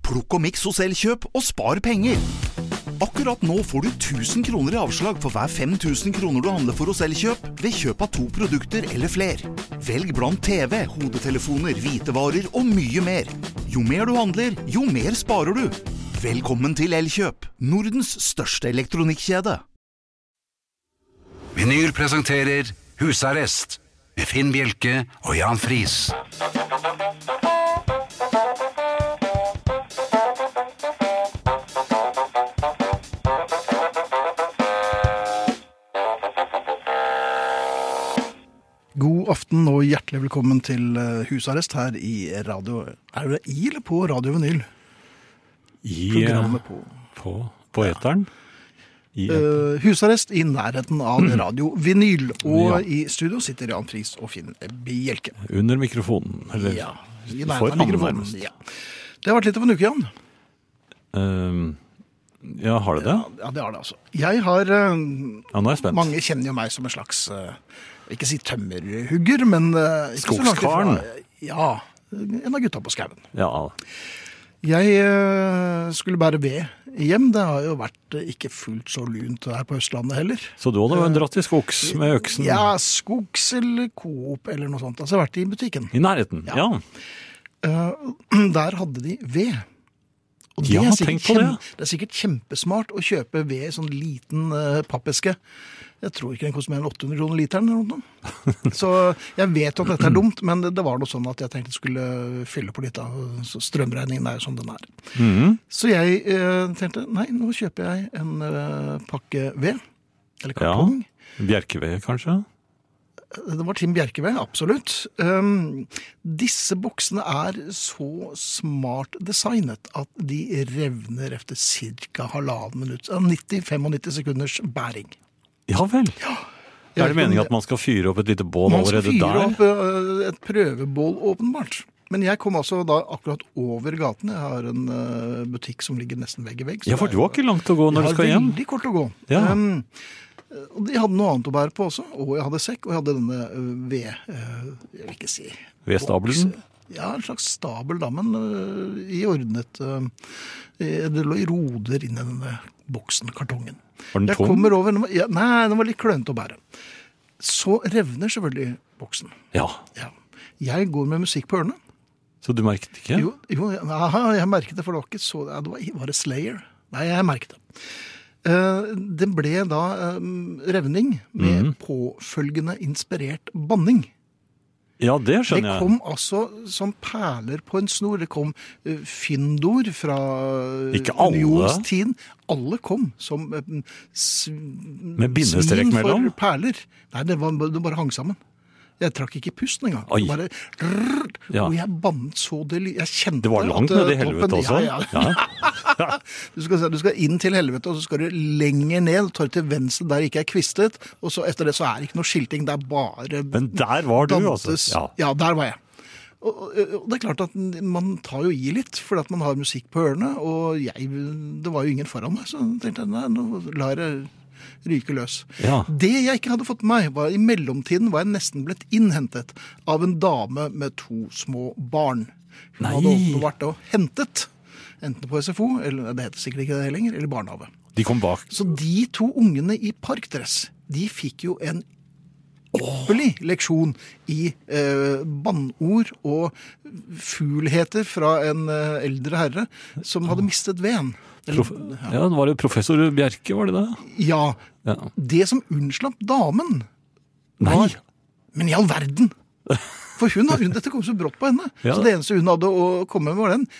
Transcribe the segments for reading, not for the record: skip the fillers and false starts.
Plukk og miks hos Elkjøp og spar penger. Akkurat nå får du 1000 kroner i avslag for hver 5000 kroner du handler for hos Elkjøp ved kjøp av 2 produkter eller fler. Velg blant TV, hodetelefoner, hvitevarer og mye mer. Jo mer du handler, jo mer sparer du. Velkommen til Elkjøp, Nordens største elektronikkjede. Vinyl presenterer Husarrest med Finn Bjelke og Jan Friis. God aften og hjertelig velkommen til Husarrest her i radio. Er det i eller på Radio Vinyl? Programmet på eteren. Husarrest i nærheten av Radio Vinyl. Og i studio sitter Jan Friis og Finn Bjelke. Under mikrofonen. Eller ja, i nærheten av mikrofonen. Ja. Det har vært litt av en uke, Jan. Ja, har det det? Ja, det har det altså. Jeg har... Ja, nå er jeg spent. Mange kjenner jo meg som en slags... ikke si tømmerhugger, men... Skogskaren? Ja, en av gutta på skauen. Ja. Jeg skulle bære ved hjem. Det har jo vært ikke fullt så lunt her på Østlandet heller. Så du hadde dratt i skogs med øksen? Ja, skogs eller Coop eller noe sånt. Altså, jeg har vært i butikken. I nærheten, ja. Der hadde de ved. Og ja, tenk på det. Det er sikkert kjempesmart å kjøpe ved i sånn liten pappeske. Jeg tror ikke den koster mer enn 800 kroner literen eller noe. Så jeg vet at dette er dumt, men det var noe sånn at jeg tenkte jeg skulle fylle på litt av strømregningen er som den er. Så jeg tenkte, nei, nå kjøper jeg en pakke ved, eller kartong. Ja, bjerkeved kanskje? Det var Tim Bjerkeved, absolutt. Disse boksene er så smart designet at de revner efter cirka 1,5 minutt, 90-95 sekunders bæring. Ja vel. Ja. Er det meningen at man skal fyre opp et lite bål allerede der? Man skal fyre opp et prøvebål åpenbart. Men jeg kom altså da akkurat over gaten. Jeg har en butikk som ligger nesten vegg i vegg. Ja, for du har ikke langt å gå når du skal hjem. Jeg har veldig kort å gå. Ja. Og de hadde noe annet å bære på også. Og jeg hadde sekk, og jeg hadde denne ved, jeg vil ikke si... Vedstabelen? Ja, en slags stabel da, men i ordnet... Det lå i roder inn i denne boksen, kartongen. Var den tom? Jeg kommer over... Nei, den var litt klønete å bære. Så revner selvfølgelig boksen. Ja. Jeg går med musikk på ørene. Så du merket ikke? Jo, jeg merket det, for det var ikke så... Var det Slayer? Nei, jeg merket det. Det ble da revning med påfølgende inspirert banning. Ja, det skjønner jeg. Det kom altså som perler på en snor. Det kom Findor fra unionstiden. Alle kom som med bindestrek mellom? For perler. Nei, det bare hang sammen. Jeg trakk ikke pusten engang. Bare, og jeg bannet så det. Jeg kjente det var langt ned i helvete også. Ja. Du skal inn til helvete, og så skal du lenger ned, tar til venstre der ikke er kvistet, og så etter det så er det ikke noe skilting, det er bare... Men der var du altså. Ja, der var jeg. Og det er klart at man tar jo i litt, fordi at man har musikk på ørene, og det var jo ingen foran meg, så tenkte jeg, nei, nå lar jeg ryke løs. Ja. Det jeg ikke hadde fått med meg, var i mellomtiden var jeg nesten blitt innhentet av en dame med 2 små barn. Hun hadde vært og hentet, enten på SFO, eller det heter sikkert ikke det lenger, eller barnehave. De kom bak. Så de 2 ungene i parkdress, de fikk jo en ypperlig leksjon i bannord og fulheter fra en eldre herre som hadde mistet veden. Ja, var det professor Bjerke, var det det? Ja. Det som unnslapp damen var... Men i all verden! For dette kom så brått på henne. Så det eneste hun hadde å komme med var den.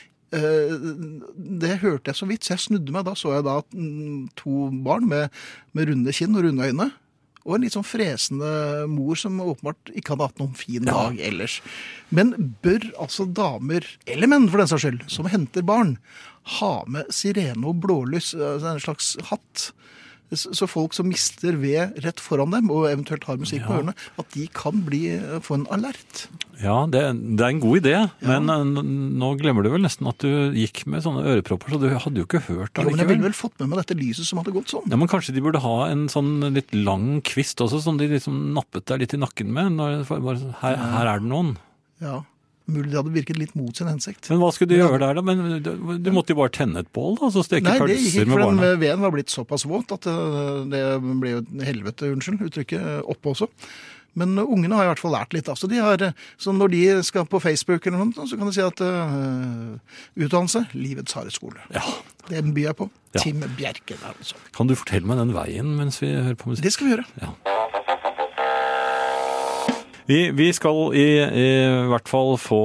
Det hørte jeg så vidt, så jeg snudde meg. Da så jeg da 2 barn med runde kinn og runde øyne. Og en litt sånn fresende mor som åpenbart ikke hadde hatt noen fin dag ellers. Men bør altså damer, eller menn for den saks skyld, som henter barn, ha med sirene og blålys, en slags hatt, så folk som mister ved rett foran dem, og eventuelt har musikk på ørene, at de kan få en alert. Ja, det er en god idé, men nå glemmer du vel nesten at du gikk med sånne ørepropper, så du hadde jo ikke hørt det. Jo, men jeg ville vel fått med meg dette lyset som hadde gått sånn. Ja, men kanskje de burde ha en sånn litt lang kvist også, som de liksom nappet deg litt i nakken med, her er det noen. Ja. mulig det hadde virket litt mot sin hensikt. Men hva skulle du gjøre der da? Men du måtte jo bare tenne et bål da, så steke Nei, det pølser gikk ikke, med for barna. den veden var blitt såpass våt at det ble jo helvete, unnskyld, uttrykket oppe også. Men ungene har i hvert fall lært litt. Altså, så når de skal på Facebook eller noe, så kan de si at utdannelse, livets harde skole. Ja. Det byr jeg på. Ja. Tim Bjerke der, altså. Kan du fortelle meg den veien mens vi hører på musikk? Det skal vi gjøre. Ja. Vi skal i hvert fall få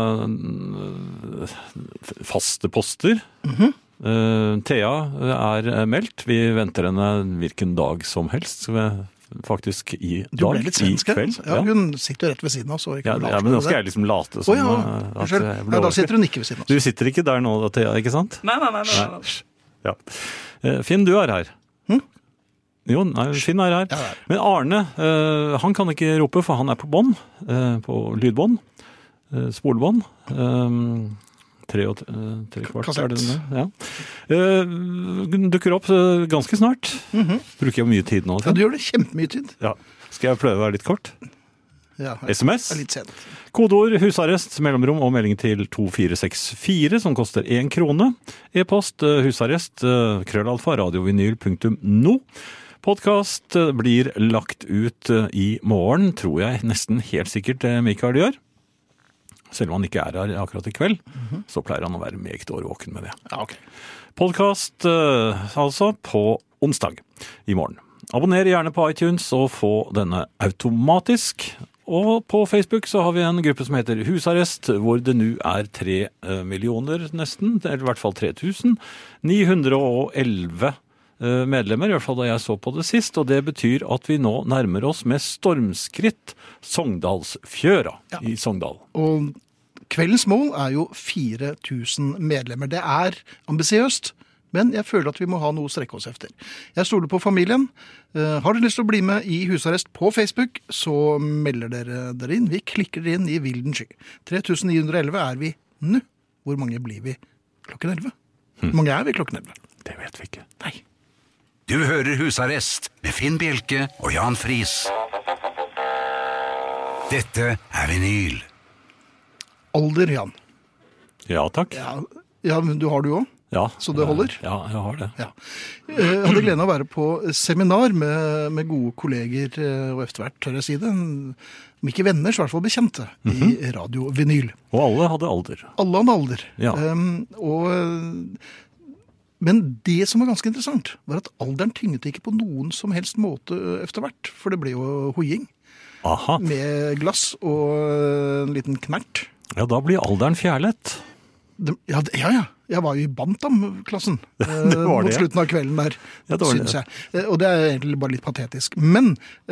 faste poster. Thea er meldt. Vi venter henne hvilken dag som helst. Faktisk i dag, Du ble litt svensk, i kveld. ja. Hun sitter rett ved siden av oss. Ja, men nå skal jeg liksom late som ja. at jeg ble Ja, da overrasket. sitter hun ikke ved siden av oss. Du sitter ikke der nå, Thea, ikke sant? Nei. Ja. Finn, du er her. Jo, nei, Finn er her. Ja. Men Arne, han kan ikke rope, for han er på bånd, på lydbånd, spolebånd. 3 kvart, Kassett. er det det? Ja. Dukker opp ganske snart. Bruker jeg mye tid nå? Ja, du gjør det kjempemye tid. Ja. Skal jeg prøve å være litt kort? Ja, SMS? Det er litt sent. Kodeord husarrest, mellomrom og melding til 2464, som koster 1 krone. E-post husarrest, krøllalfa, radiovinyl.no. Podcast blir lagt ut i morgen, tror jeg nesten helt sikkert Mikael gjør. Selv om han ikke er her akkurat i kveld, så pleier han å være meget årvåken med det. Ja, ok. Podcast altså på onsdag i morgen. Abonner gjerne på iTunes og få denne automatisk. Og på Facebook så har vi en gruppe som heter Husarrest, hvor det nå er 3 millioner nesten, eller i hvert fall 3911 medlemmer, i hvert fall da jeg så på det sist, og det betyr at vi nå nærmer oss med stormskritt Sogndalsfjøra i Sogndal. Og kveldens mål er jo 4000 medlemmer. Det er ambisiøst, men jeg føler at vi må ha noe å strekke oss efter. Jeg stoler på familien. Har dere lyst til å bli med i Husarrest på Facebook, så melder dere inn. Vi klikker dere inn i vilden sky. 3911 er vi nå. Hvor mange blir vi klokken 11? Hvor mange er vi klokken 11? Det vet vi ikke. Nei. Du hører Husarrest med Finn Bjelke og Jan Friis. Dette er vinyl. Alder, Jan. Ja, takk. Ja, men du har du også? Ja, Så det holder? Ja, jeg har det. Ja. Jeg hadde gleden av å være på seminar med gode kolleger, og efter hvert tør jeg si det, om ikke venner, så i hvert fall bekjente, i Radio Vinyl. Og alle hadde alder. Alle hadde alder. Ja. Men det som var ganske interessant, var at alderen tynget ikke på noen som helst måte efter hvert, for det ble jo hoiing Aha. med glass og en liten knert. Ja, da blir alderen fjærlett. Ja. Jeg var jo i Bantam-klassen var det, mot ja. slutten av kvelden der, Ja, det var det. synes jeg. Og det er egentlig bare litt patetisk. Men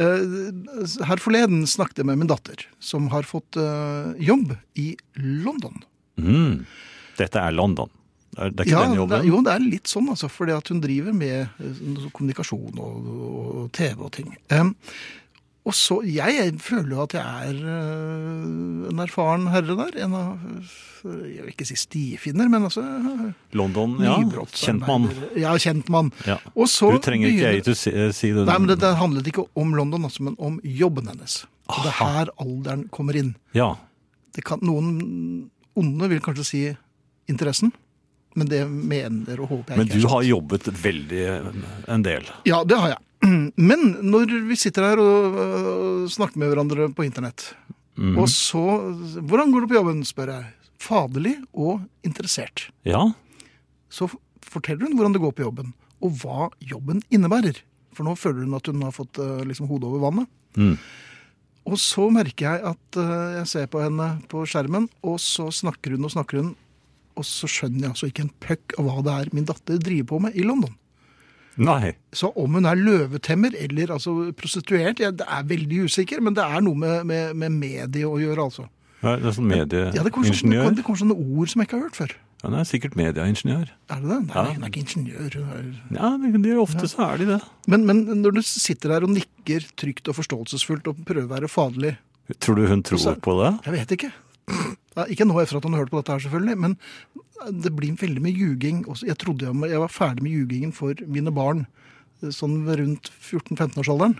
her forleden snakket jeg med min datter, som har fått jobb i London. Dette er London. Det er ikke den jobben? Jo, det er litt sånn, altså, fordi at hun driver med kommunikasjon og TV og ting. Og så, jeg føler jo at jeg er en erfaren herre der, en av, jeg vil ikke si stifinner, men altså London, ja. Kjent mann. Ja, kjent mann. Ja. Og så Du trenger ikke jeg til å si det. Nei, men det handlet ikke om London, altså, men om jobben hennes. Og det er her alderen kommer inn. Ja. Noen onde vil kanskje si interessen, men det mener og håper jeg Men ikke. du har jobbet veldig en del. Ja, det har jeg. Men når vi sitter her og snakker med hverandre på internett, og så, hvordan går det på jobben, spør jeg, faderlig og interessert. Ja. Så forteller hun hvordan det går på jobben, og hva jobben innebærer. For nå føler hun at hun har fått liksom hodet over vannet. Og så merker jeg at jeg ser på henne på skjermen, og så snakker hun, og så skjønner jeg altså ikke en pøkk av hva det er min datter driver på med i London. Nei. Så om hun er løvetemmer eller altså prostituert, det er veldig usikker, men det er noe med medie å gjøre, altså. Ja, det er sånn Ja, det medieingeniør. kommer sånne ord som jeg ikke har hørt før. Ja, det er sikkert medieingeniør. Er det det? Nei, Ja. hun er ikke ingeniør. Ja, ofte så er de det. Men når du sitter der og nikker trygt og forståelsesfullt og prøver å være faderlig, Tror du hun tror på det? jeg vet ikke. Ja, ikke nå etter at hun har hørt på dette her selvfølgelig, men det blir veldig mye ljuging. Jeg trodde jeg var ferdig med ljugingen for mine barn, sånn rundt 14-15-årsalderen.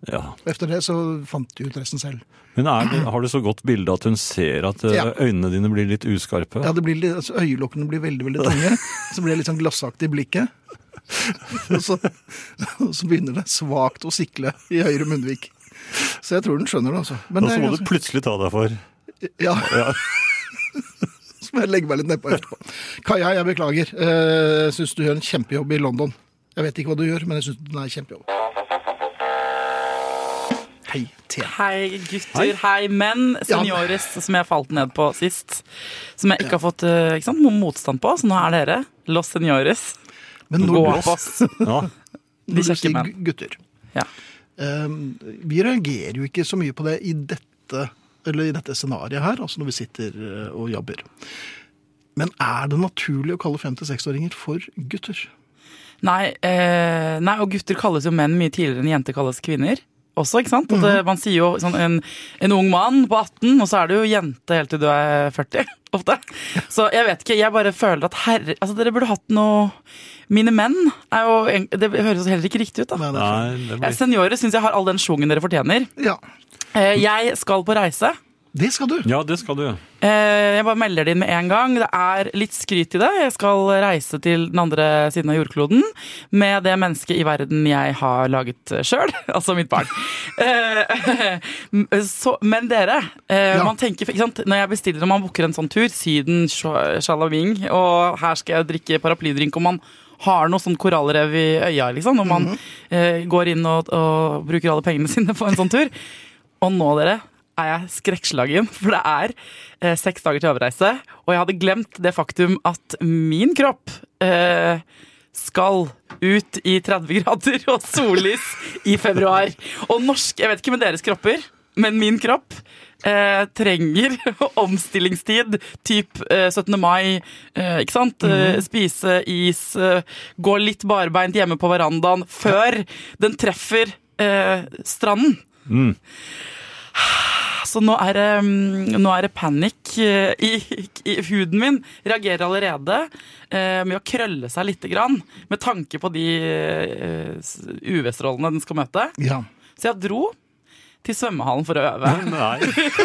Ja. Efter det så fant de ut resten selv. Men har du så godt bilde at hun ser at øynene dine blir litt uskarpe? Ja, altså, øyelokkene blir veldig, veldig tunge. Så blir det litt sånn glassaktig i blikket. Og så begynner det svagt å sikle i høyre munnvik. Så jeg tror den skjønner det, altså. Men og så må du plutselig ta deg for. Ja. Så må jeg legge meg litt nedpå etterpå. Kaja, jeg beklager. Jeg synes du gjør en kjempejobb i London. Jeg vet ikke hva du gjør, men jeg synes den er kjempejobb. Hei, Thea. Hei, gutter. Hei, menn. Seniores, som jeg falt ned på sist. Som jeg ikke har fått noen motstand på, så nå er dere Los Seniores. Men gå opp oss. Ja. De kjekke menn. Gutter. Ja. Vi reagerer jo ikke så mye på det i dette scenariet her, altså når vi sitter og jobber. Men er det naturlig å kalle 5-6-åringer for gutter? Nei, og gutter kalles jo menn mye tidligere enn jenter kalles kvinner. Også, ikke sant? At man sier jo sånn, en ung mann på 18, og så er du jo jente helt til du er 40, ofte. Så jeg vet ikke, jeg bare føler at dere burde hatt noe. Mine menn er jo, det høres heller ikke riktig ut da. Nei, Seniorer synes jeg har all den sjungen dere fortjener. Ja. Jeg skal på reise. Det skal du. Ja, det skal du. Jeg bare melder det inn med en gang. Det er litt skryt i det. Jeg skal reise til den andre siden av jordkloden med det mennesket i verden jeg har laget selv, altså mitt barn. Men dere, man tenker, ikke sant, når jeg bestiller, når man booker en sånn tur, Syden, Shalawing, og her skal jeg drikke paraplydrink, og man har noe sånn korallrev i øya, liksom, når man går inn og bruker alle pengene sine på en sånn tur. Og nå, dere, er jeg skrekkslagen, for det er 6 dager til avreise, og jeg hadde glemt det faktum at min kropp skal ut i 30 grader og sollys i februar. Og jeg vet ikke med deres kropper, men min kropp trenger omstillingstid, typ 17. mai, ikke sant? Spise is, gå litt barbeint hjemme på verandaen før den treffer stranden. Så nå er det panikk i huden min. Reagerer allerede med å krølle seg litt grann, med tanke på de UV-strålene den skal møte. Ja. Så jeg dro til svømmehallen for å øve. Nei.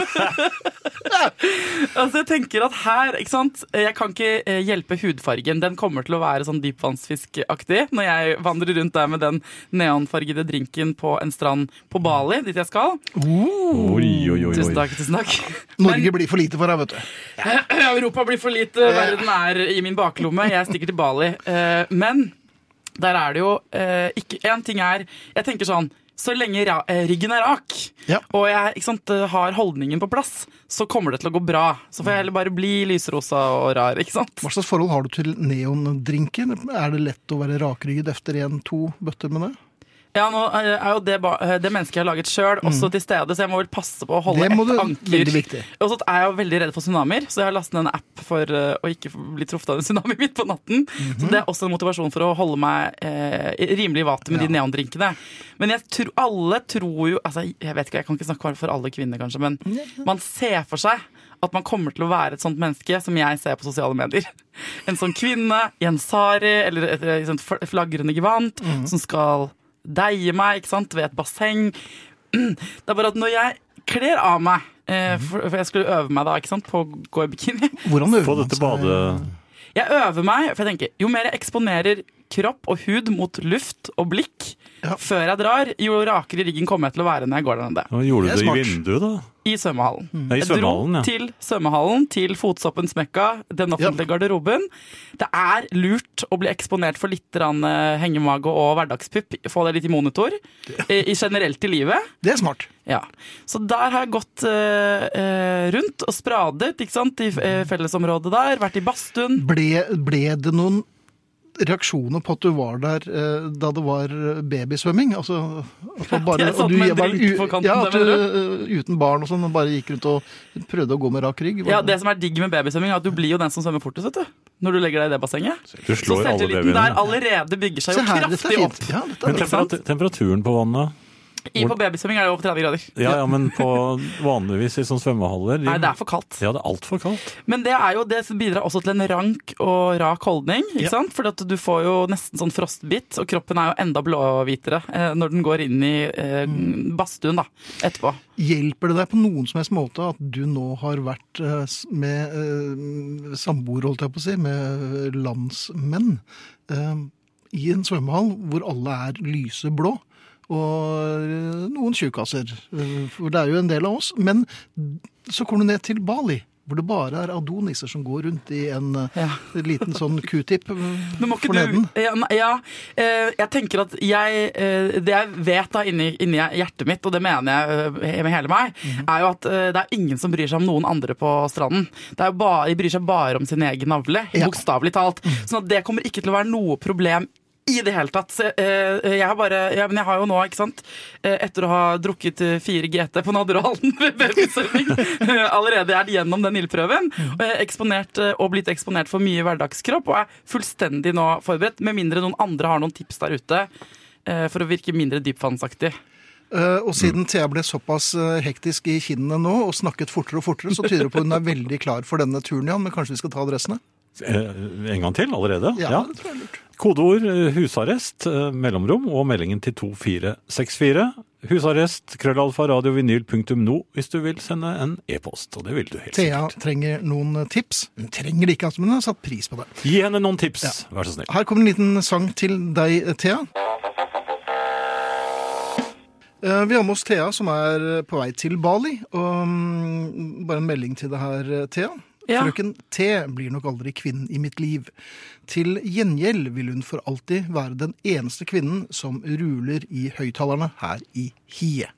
Altså jeg tenker at her, ikke sant, jeg kan ikke hjelpe hudfargen. Den kommer til å være sånn dypvannsfiskaktig når jeg vandrer rundt der med den neonfargede drinken på en strand på Bali, dit jeg skal. Tusen takk. Norge blir for lite for deg, vet du. Europa blir for lite, verden er i min baklomme. Jeg stikker til Bali. Men der er det jo ikke, en ting er, jeg tenker sånn, så lenge ryggen er rak, og jeg ikke sant, har holdningen på plass, så kommer det til å gå bra. Så får jeg heller bare bli lysrosa og rar, ikke sant? Hva slags forhold har du til neondrinken? Er det lett å være rakrygget efter 1-2 bøtter med det? Ja, nå er jo det mennesket jeg har laget selv også til stede, så jeg må vel passe på å holde et anker. Veldig viktig. Og så er jeg jo veldig redd for tsunamier, så jeg har lastet ned en app for å ikke bli truffet av en tsunami midt på natten. Så det er også en motivasjon for å holde meg rimelig i vater med de neondrinkene. Men alle tror jo, altså jeg vet ikke, jeg kan ikke snakke for alle kvinner kanskje, men man ser for seg at man kommer til å være et sånt menneske som jeg ser på sosiale medier. En sånn kvinne i en sari, eller et sånt flagrende gevant, som skal deie meg, ikke sant, ved et basseng. Det er bare at når jeg kler av meg, for jeg skulle øve meg da, ikke sant, på å gå i bikini. Hvordan øver man dette badet? Jeg øver meg, for jeg tenker, jo mer jeg eksponerer kropp og hud mot luft og blikk før jeg drar, jo rakere ryggen kommer jeg til å være når jeg går der nede. Hva gjorde du det i vinduet da? I svømmehallen. Jeg dro til svømmehallen, til fotsoppens mekka, den offentlige garderoben. Det er lurt å bli eksponert for litt hengemage og hverdagspupp, få det litt i monitor, generelt i livet. Det er smart. Ja. Så der har jeg gått rundt og spradet, ikke sant, i fellesområdet der, vært i badstuen. Ble det noen reaksjoner på at du var der da det var babysvømming? Altså, at jeg satt med en drink på kanten. Ja, at du uten barn og sånn, bare gikk rundt og prøvde å gå med rak rygg. Ja, det som er digg med babysvømming er at du blir jo den som svømmer fortest, vet du. Når du legger deg i det bassenget. Du slår så selvtilliten der allerede bygger seg jo kraftig opp. Men temperaturen på vannet? På babysvømming er det over 30 grader. Ja, men på vanligvis i sånn svømmehaller... Nei, det er for kaldt. Ja, det er alt for kaldt. Men det er jo det som bidrar også til en rank og rak holdning, ikke sant? For at du får jo nesten sånn frostbitt, og kroppen er jo enda blåhvitere når den går inn i badstuen da, etterpå. Hjelper det deg på noen som helst måte at du nå har vært med samboer, holdt jeg på å si, med landsmenn i en svømmehall hvor alle er lyseblå? Og noen tjukkasser, for det er jo en del av oss. Men så kommer du ned til Bali, hvor det bare er adonisser som går rundt i en liten sånn q-tip for neden. Jeg tenker at det jeg vet da inni hjertet mitt, og det mener jeg med hele meg, er jo at det er ingen som bryr seg om noen andre på stranden. De bryr seg bare om sin egen navle, bokstavelig talt. Sånn at det kommer ikke til å være noe problem i det hele tatt. Jeg har jo nå, ikke sant, etter å ha drukket 4 GT på Nadderhallen allerede er det gjennom den ildprøven, og blitt eksponert for mye hverdagskropp, og er fullstendig nå forberedt, med mindre noen andre har noen tips der ute for å virke mindre dypvannsaktig. Og siden Thea ble såpass hektisk i kinnene nå og snakket fortere og fortere, så tyder det på at hun er veldig klar for denne turen, Jan, men kanskje vi skal ta adressene? En gang til allerede? Ja, det tror jeg er lurt. Kodeord husarrest, mellomrom og meldingen til 2464. Husarrest, @radiovinyl.no hvis du vil sende en e-post, og det vil du helt sikkert. Thea trenger noen tips. Hun trenger det ikke, men hun har satt pris på det. Gi henne noen tips, vær så snill. Her kommer en liten sang til deg, Thea. Vi har med oss Thea som er på vei til Bali, og bare en melding til deg her, Thea. Frøken T blir nok aldri kvinnen i mitt liv. Til gjengjeld vil hun for alltid være den eneste kvinnen som ruler i høyttalerne her i Hie.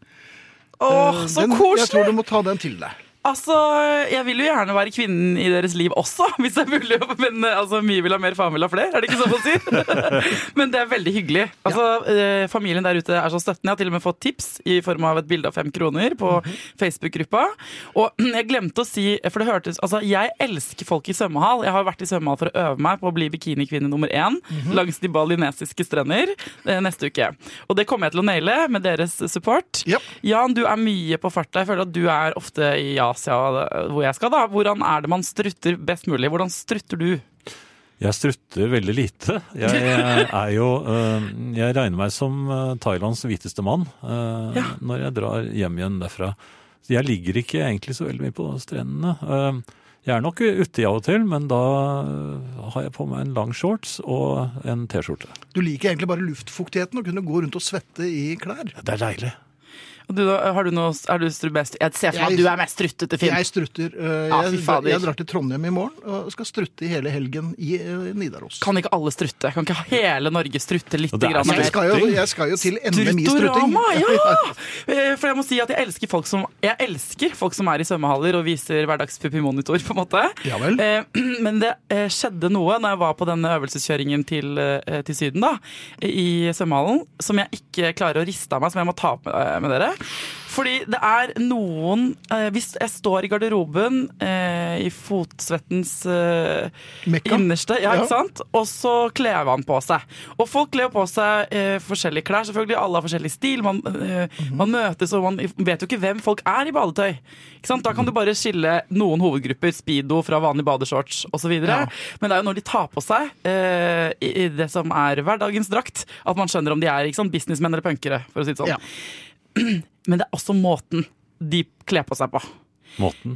Så koselig! Jeg tror du må ta den til deg. Altså, jeg vil jo gjerne være kvinnen i deres liv også, hvis jeg mulig, men altså, mye vil ha mer, faen vil ha flere, er det ikke sånn man sier? Men det er veldig hyggelig. Altså, familien der ute er så støttende. Jeg har til og med fått tips i form av et bilde av 5 kroner på Facebook-gruppa. Og jeg glemte å si, for det hørtes, altså, jeg elsker folk i svømmehall. Jeg har vært i svømmehall for å øve meg på å bli bikinikvinne nummer 1 langs de balinesiske strender neste uke. Og det kommer jeg til å naile med deres support. Jan, du er mye på farta. Jeg føler at du er ofte i Asia, hvor jeg skal da. Hvordan er det man strutter best mulig? Hvordan strutter du? Jeg strutter veldig lite. Jeg regner meg som Thailands hviteste mann når jeg drar hjem igjen derfra. Jeg ligger ikke egentlig så veldig mye på strendene. Jeg er nok ute av og til, men da har jeg på meg en lang shorts og en t-skjorte. Du liker egentlig bare luftfuktigheten og kunne gå rundt og svette i klær. Det er deilig. Og du, har du noe, er du best? Jeg ser for meg at du er mest struttete, Finn. Jeg strutter. Jeg drar til Trondheim i morgen og skal strutte i hele helgen i Nidaros. Kan ikke alle strutte? Kan ikke hele Norge strutte litt grann mer? Jeg skal jo til NM i strutting. For jeg må si at jeg elsker folk som er i svømmehaller og viser hverdagspupimonitor, på en måte. Ja vel. Men det skjedde noe når jeg var på denne øvelseskjøringen til Syden da, i svømmehallen, som jeg ikke klarer å riste av meg, som jeg må ta opp med dere. Fordi det er noen hvis jeg står i garderoben i fotsvettens innerste, ikke sant? Og så kler han på seg. Og folk kler på seg forskjellige klær, selvfølgelig. Alle har forskjellig stil. Man møtes, og man vet jo ikke hvem folk er i badetøy. Ikke sant? Da kan du bare skille noen hovedgrupper, speedo fra vanlig badeshorts og så videre. Men det er jo når de tar på seg i det som er hverdagens drakt, at man skjønner om de er ikke sant, businessmenn eller punkere, for å si det sånn. Men det er også måten de kler på seg på. Måten?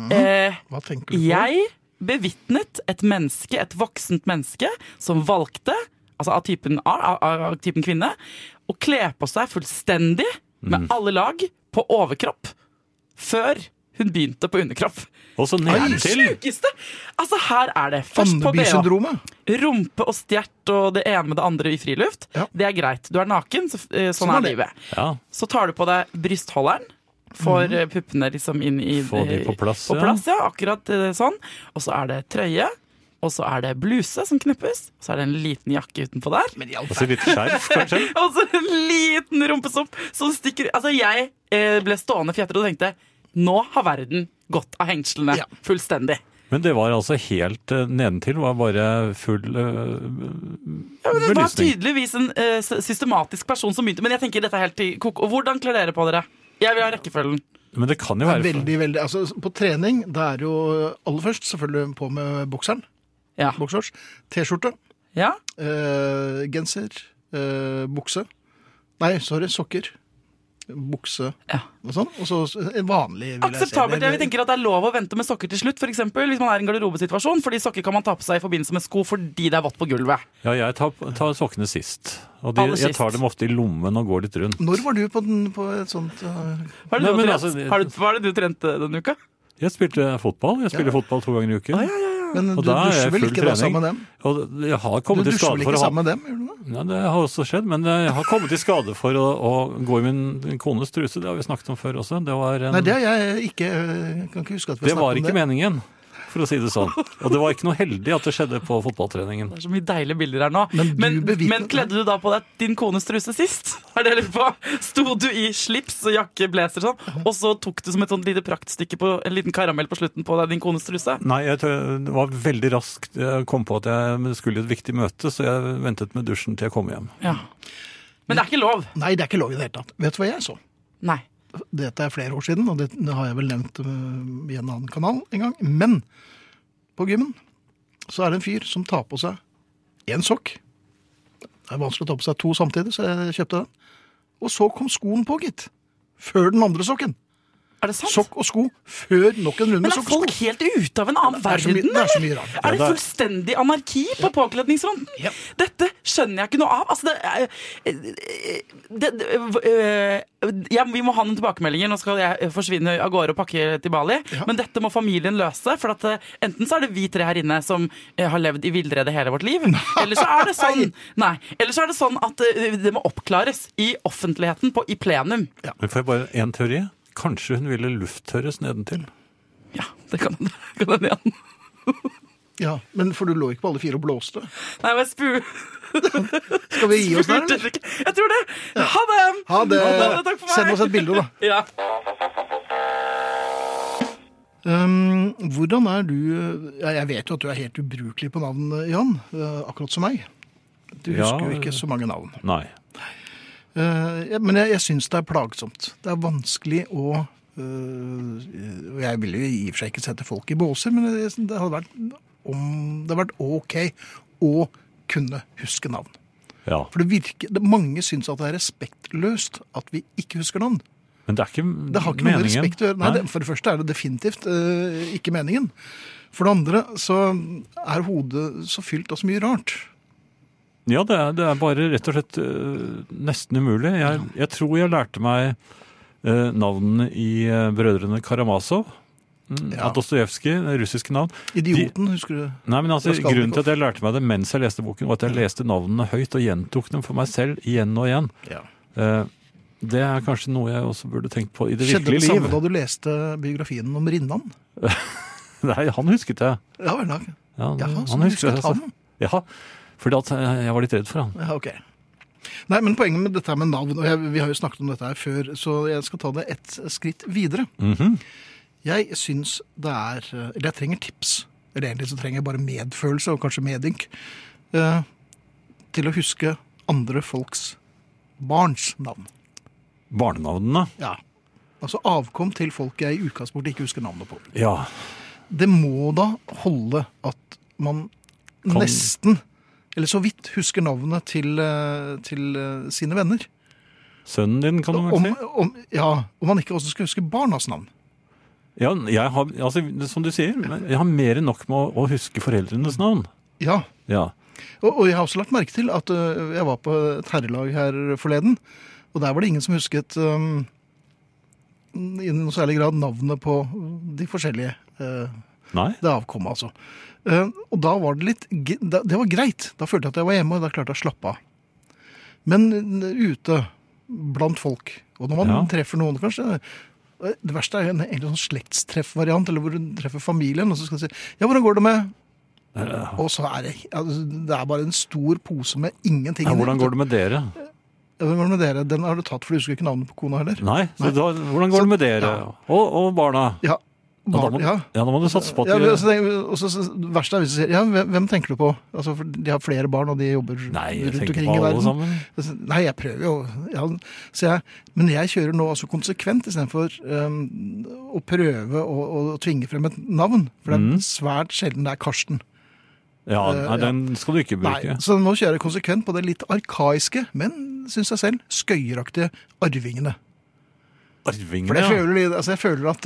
Hva tenker du på? Jeg bevitnet et voksent menneske som valgte, altså av typen kvinne, å kle på seg fullstendig med alle lag på overkropp før hun begynte på underkropp. Og så ned til. Sjukeste! Altså her er det først på BH. Rumpe og stjert og det ene med det andre i friluft. Det er greit. Du er naken, sånn er livet. Så tar du på deg brystholderen. Får puppene liksom inn i Få de på plass, akkurat sånn. Og så er det trøye. Og så er det bluse som knippes. Og så er det en liten jakke utenpå der. Og så litt skjerf, kanskje. Og så en liten rumpesopp som stikker. Altså jeg ble stående fjetret og tenkte, nå har verden gått av hengslene fullstendig. Men det var altså helt nedentil, var bare full det var tydeligvis en systematisk person som begynte, men jeg tenker dette er helt i kok. Og hvordan kler dere på dere? Jeg vil ha rekkefølgen. Men det kan jo være... Veldig, altså på trening, da er jo aller først selvfølgelig på med bokseren. Ja. Boksers, t-skjorte, Ja? genser, bukse. Nei, sokker. Bukse og sånn, og så en vanlig akseptabelt, jeg tenker at det er lov å vente med sokker til slutt, for eksempel hvis man er i en garderobesituasjon, fordi sokker kan man ta på seg i forbindelse med sko fordi det er vått på gulvet. Ja, jeg tar sokkene sist, og jeg tar dem ofte i lommen og går litt rundt. Når var du på et sånt Hva er det du trente denne uka? Jeg spilte fotball, fotball 2 ganger i uken. Men du dusjer vel ikke da sammen med dem? Og jeg har kommet du til skade for ikke sammen med dem, gjør du det? Ja, det har også skjedd, men jeg har kommet til skade for å gå i min kones truse. Det har vi snakket om før også. Nei, det har jeg ikke, kan ikke huske at vi snakket om det. Det var ikke meningen, for å si det sånn. Og det var ikke noe heldig at det skjedde på fotballtreningen. Det er så mye deilige bilder her nå. Men kledde du da på deg din kones truse sist? Er det litt på? Sto du i slips og jakke, blazer sånn, og så tok du som et sånt lite praktstykke på en liten karamell på slutten på deg din kones truse? Nei, det var veldig raskt. Jeg kom på at jeg skulle i et viktig møte, så jeg ventet med dusjen til jeg kom hjem. Ja. Men det er ikke lov? Nei, det er ikke lov i det hele tatt. Vet du hva jeg så? Nei. Dette er flere år siden, og det har jeg vel nevnt i en annen kanal en gang. Men på gymmen så er det en fyr som tar på seg en sokk. Det er vanskelig å ta på seg 2 samtidig, så jeg kjøpte den. Og så kom skoen på, gitt. Før den andre sokken. Er det sant? Sokk og sko før nok en runde med sokk og sko. Men er folk helt ute av en annen verden? Det er så mye rart. Er det fullstendig anarki på påkledningsfronten? Ja. Dette skjønner jeg ikke noe av. Altså, vi må ha noen tilbakemeldinger. Nå skal jeg forsvinne av gårde og pakke til Bali. Ja. Men dette må familien løse. For at enten så er det vi 3 her inne som har levd i villrede hele vårt liv. Eller så er det sånn at det må oppklares i offentligheten i plenum. Ja. Men får jeg bare en teori? Kanskje hun ville lufttørres nedentil? Ja, det kan den igjen. Ja, men for du lå ikke på alle 4 og blåste? Nei, men Skal vi gi oss der, eller? Jeg tror det. Ja. Ha det! Ha det. Takk for meg. Send oss et bilde, da. Ja. Hvordan er du... Jeg vet jo at du er helt ubrukelig på navn, Jan. Akkurat som meg. Du husker jo ikke så mange navn. Nei. Men jeg synes det er plagsomt. Det er vanskelig å jeg vil jo i og for seg ikke sette folk i båser, men det hadde vært ok å kunne huske navn. Ja. For mange synes at det er respektløst at vi ikke husker navn. Men det er ikke meningen. Det har ikke noe respekt å gjøre. Nei, for det første er det definitivt ikke meningen. For det andre så er hodet så fylt av så mye rart. Ja, det er bare rett og slett nesten umulig. Jeg tror jeg lærte meg navnene i brødrene Karamazov. Av Dostojevskij, russiske navn. Idioten, husker du? Nei, men altså, grunnen til at jeg lærte meg det mens jeg leste boken, var at jeg leste navnene høyt og gjentok dem for meg selv igjen og igjen. Ja. Det er kanskje noe jeg også burde tenkt på i det virkelige liv. Skjedde det samme da du leste biografien om Rinnan? Nei, han husket det. Ja, vel da. Ja, han husket han. Ja, fordi at jeg var litt redd for han. Ja, ok. Nei, men poenget med dette med navn, og vi har jo snakket om dette her før, så jeg skal ta det et skritt videre. Jeg synes det eller jeg trenger tips, eller egentlig så trenger jeg bare medfølelse, og kanskje medynk, til å huske andre folks barns navn. Barnenavnene? Ja. Altså avkom til folk jeg i utgangspunktet ikke husker navnet på. Ja. Det må da holde at man nesten... eller så vidt husker navnet til sine venner. Sønnen din, kan du vel si? Om man ikke også skal huske barnas navn. Ja, jeg har, altså, som du sier, jeg har mer enn nok med å huske foreldrenes navn. Ja. Ja. Og jeg har også lagt merke til at jeg var på et herrelag her forleden, og der var det ingen som husket i noe særlig grad navnet på de forskjellige det avkommet, altså. Og da var det var greit. Da følte jeg at jeg var hjemme, og da klarte jeg å slappe av. Men ute blant folk, og når man treffer noen kanskje, det verste er en sånn slektstreffvariant, eller hvor du treffer familien, og så skal du si, ja, hvordan går det med? Og så er det er bare en stor pose med ingenting. Ja, hvordan går det med dere? Hvordan går det med dere? Den har du tatt, for du husker ikke navnet på kona heller. Nei, så da, hvordan går det med dere? Ja. Og barna? Ja. Da må du satse på at det verste er hvis du sier, hvem tenker du på? Altså, for de har flere barn, og de jobber rundt omkring i verden. Sammen. Nei, jeg prøver jo. Men jeg kjører nå altså konsekvent, i stedet for å prøve å tvinge frem et navn. For det er svært sjelden det er Karsten. Ja, den skal du ikke bruke. Nei, så nå kjører jeg konsekvent på det litt arkaiske, men, synes jeg selv, skøyeraktige arvingene. Arvingene, jeg føler at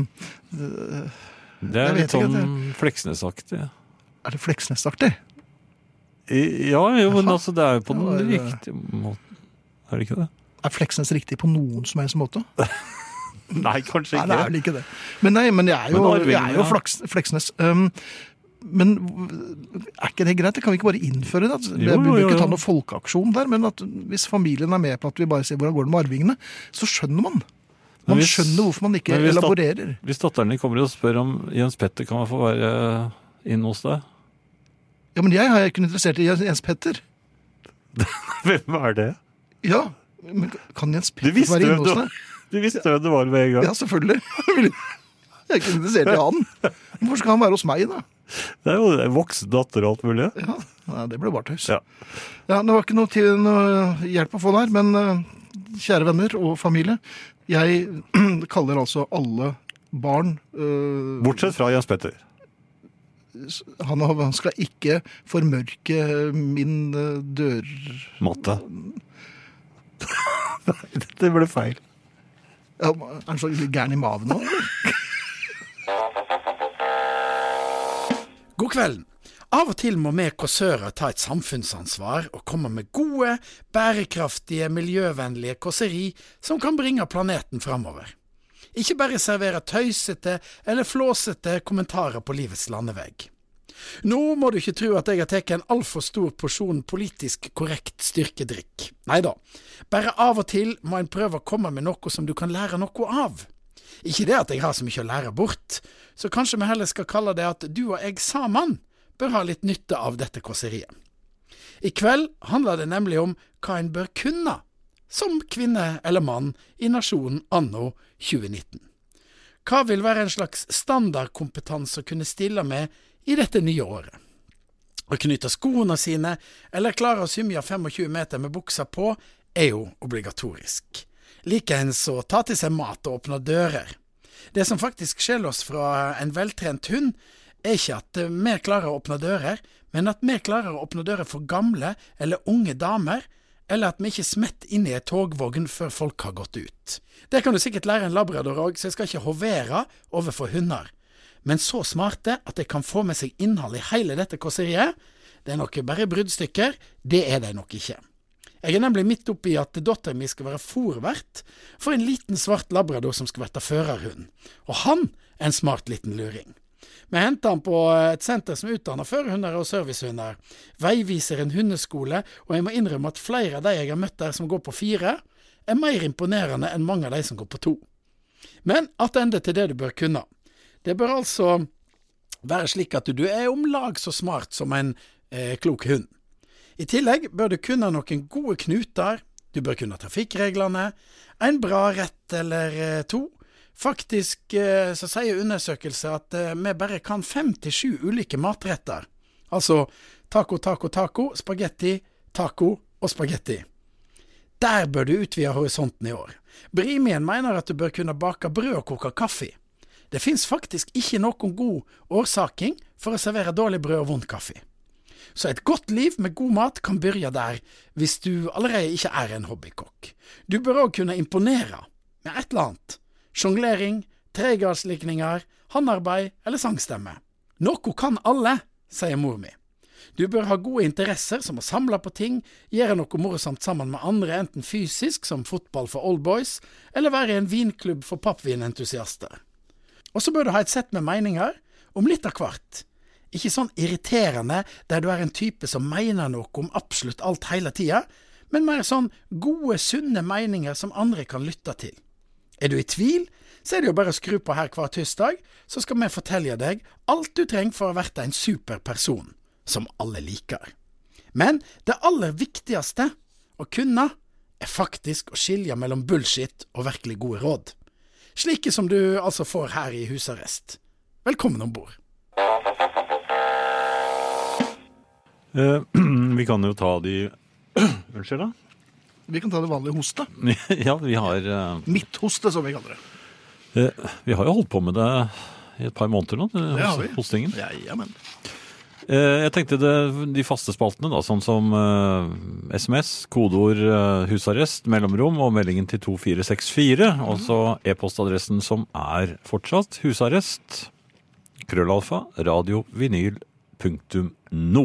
det er litt sånn Fleksnes-aktig. Er det Fleksnes-aktig? Ja, men altså det er jo på den riktige måten. Er det ikke det? Er Fleksnes riktig på noen som helst måte? Nei, kanskje ikke. Nei, det er vel ikke det. Men jeg er jo Fleksnes. Men er ikke det greit? Kan vi ikke bare innføre det? Vi burde ikke ta noen folkeaksjon der, men at hvis familien er med på at vi bare ser hvordan går det med arvingene, så skjønner man. Man skjønner hvorfor man ikke elaborerer. Hvis datteren din kommer og spør om Jens Petter kan få være inn hos deg? Ja, men jeg er ikke interessert i Jens Petter. Hvem er det? Ja, men kan Jens Petter være inn hos deg? Du visste jo det var med en gang. Ja, selvfølgelig. Jeg er ikke interessert i han. Hvorfor skal han være hos meg da? Det er jo en voksen datter og alt mulig. Ja, det ble bare tøys. Ja, det var ikke noe hjelp å få der, men kjære venner og familie, jeg kaller altså alle barn... Bortsett fra Jens Petter. Han skal ikke formørke min dør... Måte. Nei, det ble feil. Ja, er han så gærn i maven nå, eller? God kvelden. Av og til må vi kåsører ta et samfunnsansvar og komme med gode, bærekraftige, miljøvennlige kåseri som kan bringe planeten fremover. Ikke bare servere tøysete eller flåsete kommentarer på livets landevegg. Nå må du ikke tro at jeg har tatt en alt for stor porsjon politisk korrekt styrkedrikk. Neida, bare av og til må en prøve å komme med noe som du kan lære noe av. Ikke det at jeg har så mye å lære bort, så kanskje vi heller skal kalle det at du og jeg sammen bør ha litt nytte av dette kåseriet. I kveld handler det nemlig om hva en bør kunne, som kvinne eller mann i nasjonen anno 2019. Hva vil være en slags standardkompetanse å kunne stille med i dette nye året? Å knyte skoene sine, eller klare å symje 25 meter med buksa på, er jo obligatorisk. Likeens å ta til seg mat og åpne dører. Det som faktisk skjeller oss fra en veltrent hund, er ikke at vi klarer å åpne dører, men at vi klarer å åpne dører for gamle eller unge damer, eller at vi ikke smetter inn i et togvogn før folk har gått ut. Det kan du sikkert lære en labrador også, så jeg skal ikke hovere overfor hunder. Men så smarte at de kan få med seg innhold i hele dette kåseriet, det er nok bare bruddstykker, det er de nok ikke. Jeg er nemlig midt oppi at datteren min skal være fôrvert for en liten svart labrador som skal være førerhund. Og han er en smart liten luring. Vi henter han på et senter som utdanner førerhunder og servicehunder, veiviser en hundeskole, og jeg må innrømme at flere av de jeg har møtt der som går på 4, er mer imponerende enn mange av de som går på 2. Men attende til det du bør kunne. Det bør altså være slik at du er om lag så smart som en klok hund. I tillegg bør du kunne noen gode knuter, du bør kunne trafikkreglene, en bra rett eller 2. Faktisk så sier undersøkelser at vi bare kan 5-7 ulike matretter. Altså taco, taco, taco, spaghetti, taco og spaghetti. Der bør du utvide horisonten i år. Brimien mener at du bør kunne bake brød og koke kaffe. Det finnes faktisk ikke noen god årsaking for å servere dårlig brød og vond kaffe. Så et godt liv med god mat kan begynne der hvis du allerede ikke er en hobbykokk. Du bør også kunne imponere med et eller annet. Jonglering, tregardslikninger, handarbeid eller sangstemme. Noe kan alle, sier mor mi. Du bør ha gode interesser som å samle på ting, gjøre noe morsomt sammen med andre, enten fysisk som fotball for old boys, eller være i en vinklubb for pappvinentusiaster. Og så bør du ha et sett med meninger om litt av hvert. Ikke sånn irriterende der du er en type som mener noe om absolutt alt hele tida, men mer sånn gode, sunne meninger som andre kan lytte til. Er du i tvil, så er det jo bare å skru på her hver tirsdag, så skal vi fortelle deg alt du trenger for å være en superperson, som alle liker. Men det aller viktigste å kunne er faktisk å skilje mellom bullshit og virkelig gode råd. slike som du altså får her i husarrest. Velkommen ombord. Vi kan jo ta de... Unnskyld da? Vi kan ta det vanlige hoste. Ja, vi har... Midthoste, som vi kaller det. Vi har jo holdt på med det i et par måneder nå, Det har vi. hostingen. Ja, men. Jeg tenkte de faste spaltene, da, sånn som SMS, kodeord husarrest, mellomrom og meldingen til 2464, og så e-postadressen som er fortsatt husarrest, @radiovinyl.no.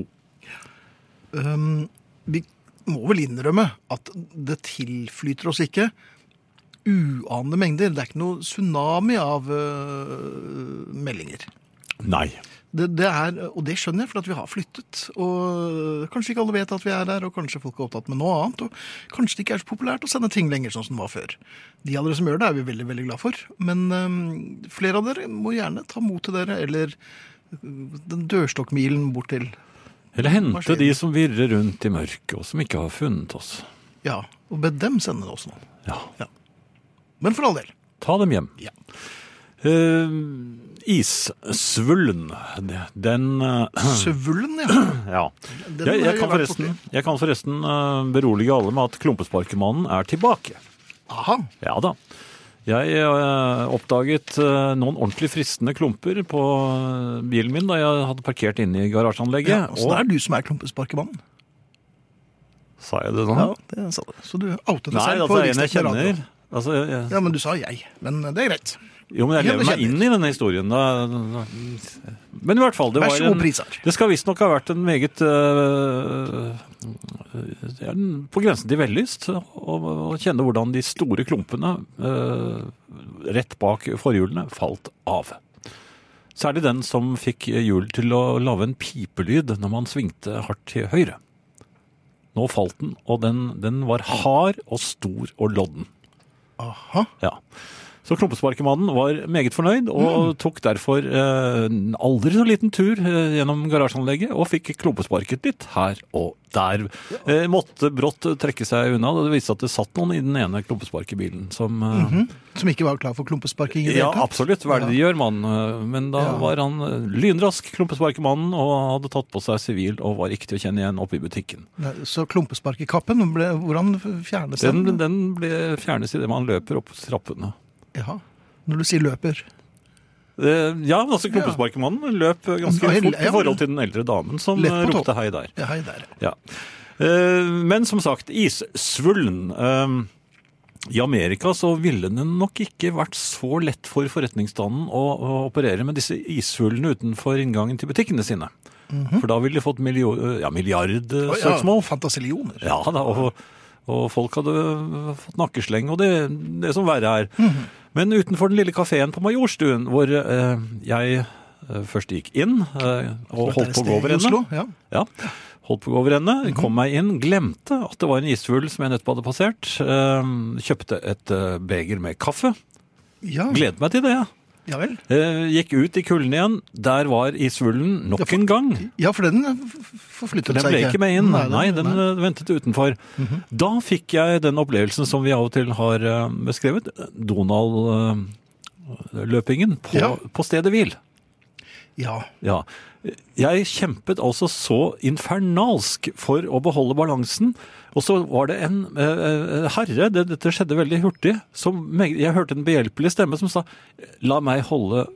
Vi må vel innrømme at det tilflyter oss ikke uanede mengder. Det er ikke noe tsunami av meldinger. Nei. Det er, og det skjønner jeg, for at vi har flyttet. Og kanskje ikke alle vet at vi er der, og kanskje folk er opptatt med noe annet. Og kanskje det ikke er så populært å sende ting lenger sånn som det var før. De av dere som gjør det, er vi veldig, veldig glad for. Men flere av dere må gjerne ta mot til dere, eller den dørstokkmilen bort til. Eller hente de som virrer rundt i mørket, og som ikke har funnet oss. Ja, og be dem sende det også nå. Ja. Men for all del. Ta dem hjem. Ja. Issvullen, den... Svullen, ja. Ja. Jeg kan forresten berolige alle med at Klumpesparkemannen er tilbake. Aha. Ja da. Jeg oppdaget noen ordentlig fristende klumper på bilen min da jeg hadde parkert inne i garasjeanlegget. Ja, så det er du som er Klumpesparkemannen. Sa jeg det nå? Ja, det sa du. Så du outet deg Nei, selv altså på en jeg Riksdekken Radio. kjenner. Altså, Ja, men du sa jeg. Men det er greit. Jo, men jeg lever meg inn i denne historien. Men i hvert fall, det Vær var så god, Prisar. Det skal visst nok ha vært en meget på grensen til vellyst å kjenne hvordan de store klumpene rett bak forhjulene falt av. Særlig den som fikk hjul til å lave en pipelyd når man svingte hardt til høyre. Nå falt den, og den var hard og stor og lodden. Aha. Ja. Så Klumpesparkemannen var meget fornøyd, og tok derfor aldri så liten tur gjennom garasjeanlegget, og fikk klumpesparket litt her og der. Måtte brått trekke seg unna, og det viste at det satt noen i den ene klumpesparkebilen som... Som ikke var klar for klumpesparking i det Ja, hele tatt. absolutt. Hva er det de gjør, mann? Men da var han lynrask, Klumpesparkemannen, og hadde tatt på seg sivil, og var ikke til å kjenne igjen oppe i butikken. Så klumpesparkekappen, hvordan fjernes den? Den ble fjernes i det man løper opp trappene. Ja, når du sier løper. Ja, altså Klumpesparkemannen løp ganske fort i forhold til den eldre damen som ropte hei der. Ja, hei der. Ja. Men som sagt, issvullen. I Amerika så ville det nok ikke vært så lett for forretningsstanden å operere med disse issvullene utenfor inngangen til butikkene sine. For da ville de fått milliardsøksmål. Ja, fantasillioner. Ja, da, og folk hadde fått nakkesleng, og det som verre er. Men utenfor den lille kaféen på Majorstuen, hvor jeg først gikk inn og holdt på å gå over ende. Ja, holdt på å gå over ende, kom meg inn, glemte at det var en isvull som jeg nettopp hadde passert, kjøpte et beger med kaffe, gledet meg til det, Ja vel. Gikk ut i kulden igjen, der var isvullen nok en gang. Ja, for den forflyttet seg ikke. Den ble ikke med inn, nei, den ventet utenfor. Da fikk jeg den opplevelsen som vi av og til har beskrevet, Donald-løpingen på stedet hvil. Ja. Jeg kjempet altså så infernalsk for å beholde balansen, og så var det en herre, dette skjedde veldig hurtig, jeg hørte en behjelpelig stemme som sa, la meg holde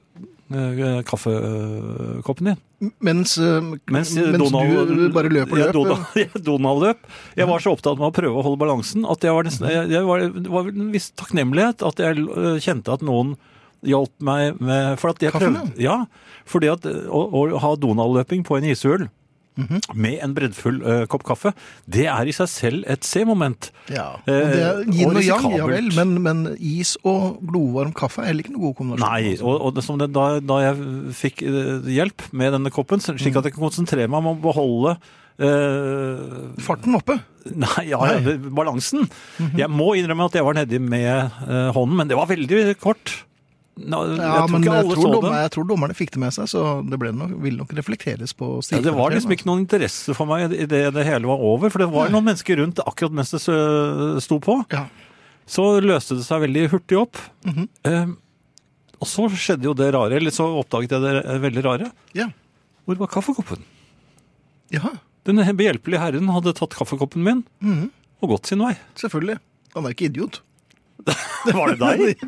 kaffekoppen din. Mens Donald, du bare løp og løp? Donald løp. Jeg var så opptatt med å prøve å holde balansen, at det var en viss takknemlighet at jeg kjente at noen hjalp meg med, for at jeg prøvde, fordi at å ha Donald-løping på en ishull med en breddfull kopp kaffe, det er i seg selv et C-moment. Ja, og det er yin og yang, ja vel, men is og glovarm kaffe er ikke noe god kombinasjon. Nei, og det som da jeg fikk hjelp med denne koppen, slik at jeg kan konsentrere meg om å beholde farten oppe? Nei, balansen. Jeg må innrømme at jeg var nedi med hånden, men det var veldig kort. Jeg tror dommerne fikk det med seg, så det ville nok reflekteres på siden. Det var liksom ikke noen interesse for meg i det hele var over, for det var noen mennesker rundt akkurat mens det sto på. Så løste det seg veldig hurtig opp. Og så skjedde jo det rare, eller så oppdaget jeg det veldig rare. Ja. Hvor var kaffekoppen? Ja, Den behjelpelige herren hadde tatt kaffekoppen min og gått sin vei. selvfølgelig. Han er ikke idiot. Det var det deg?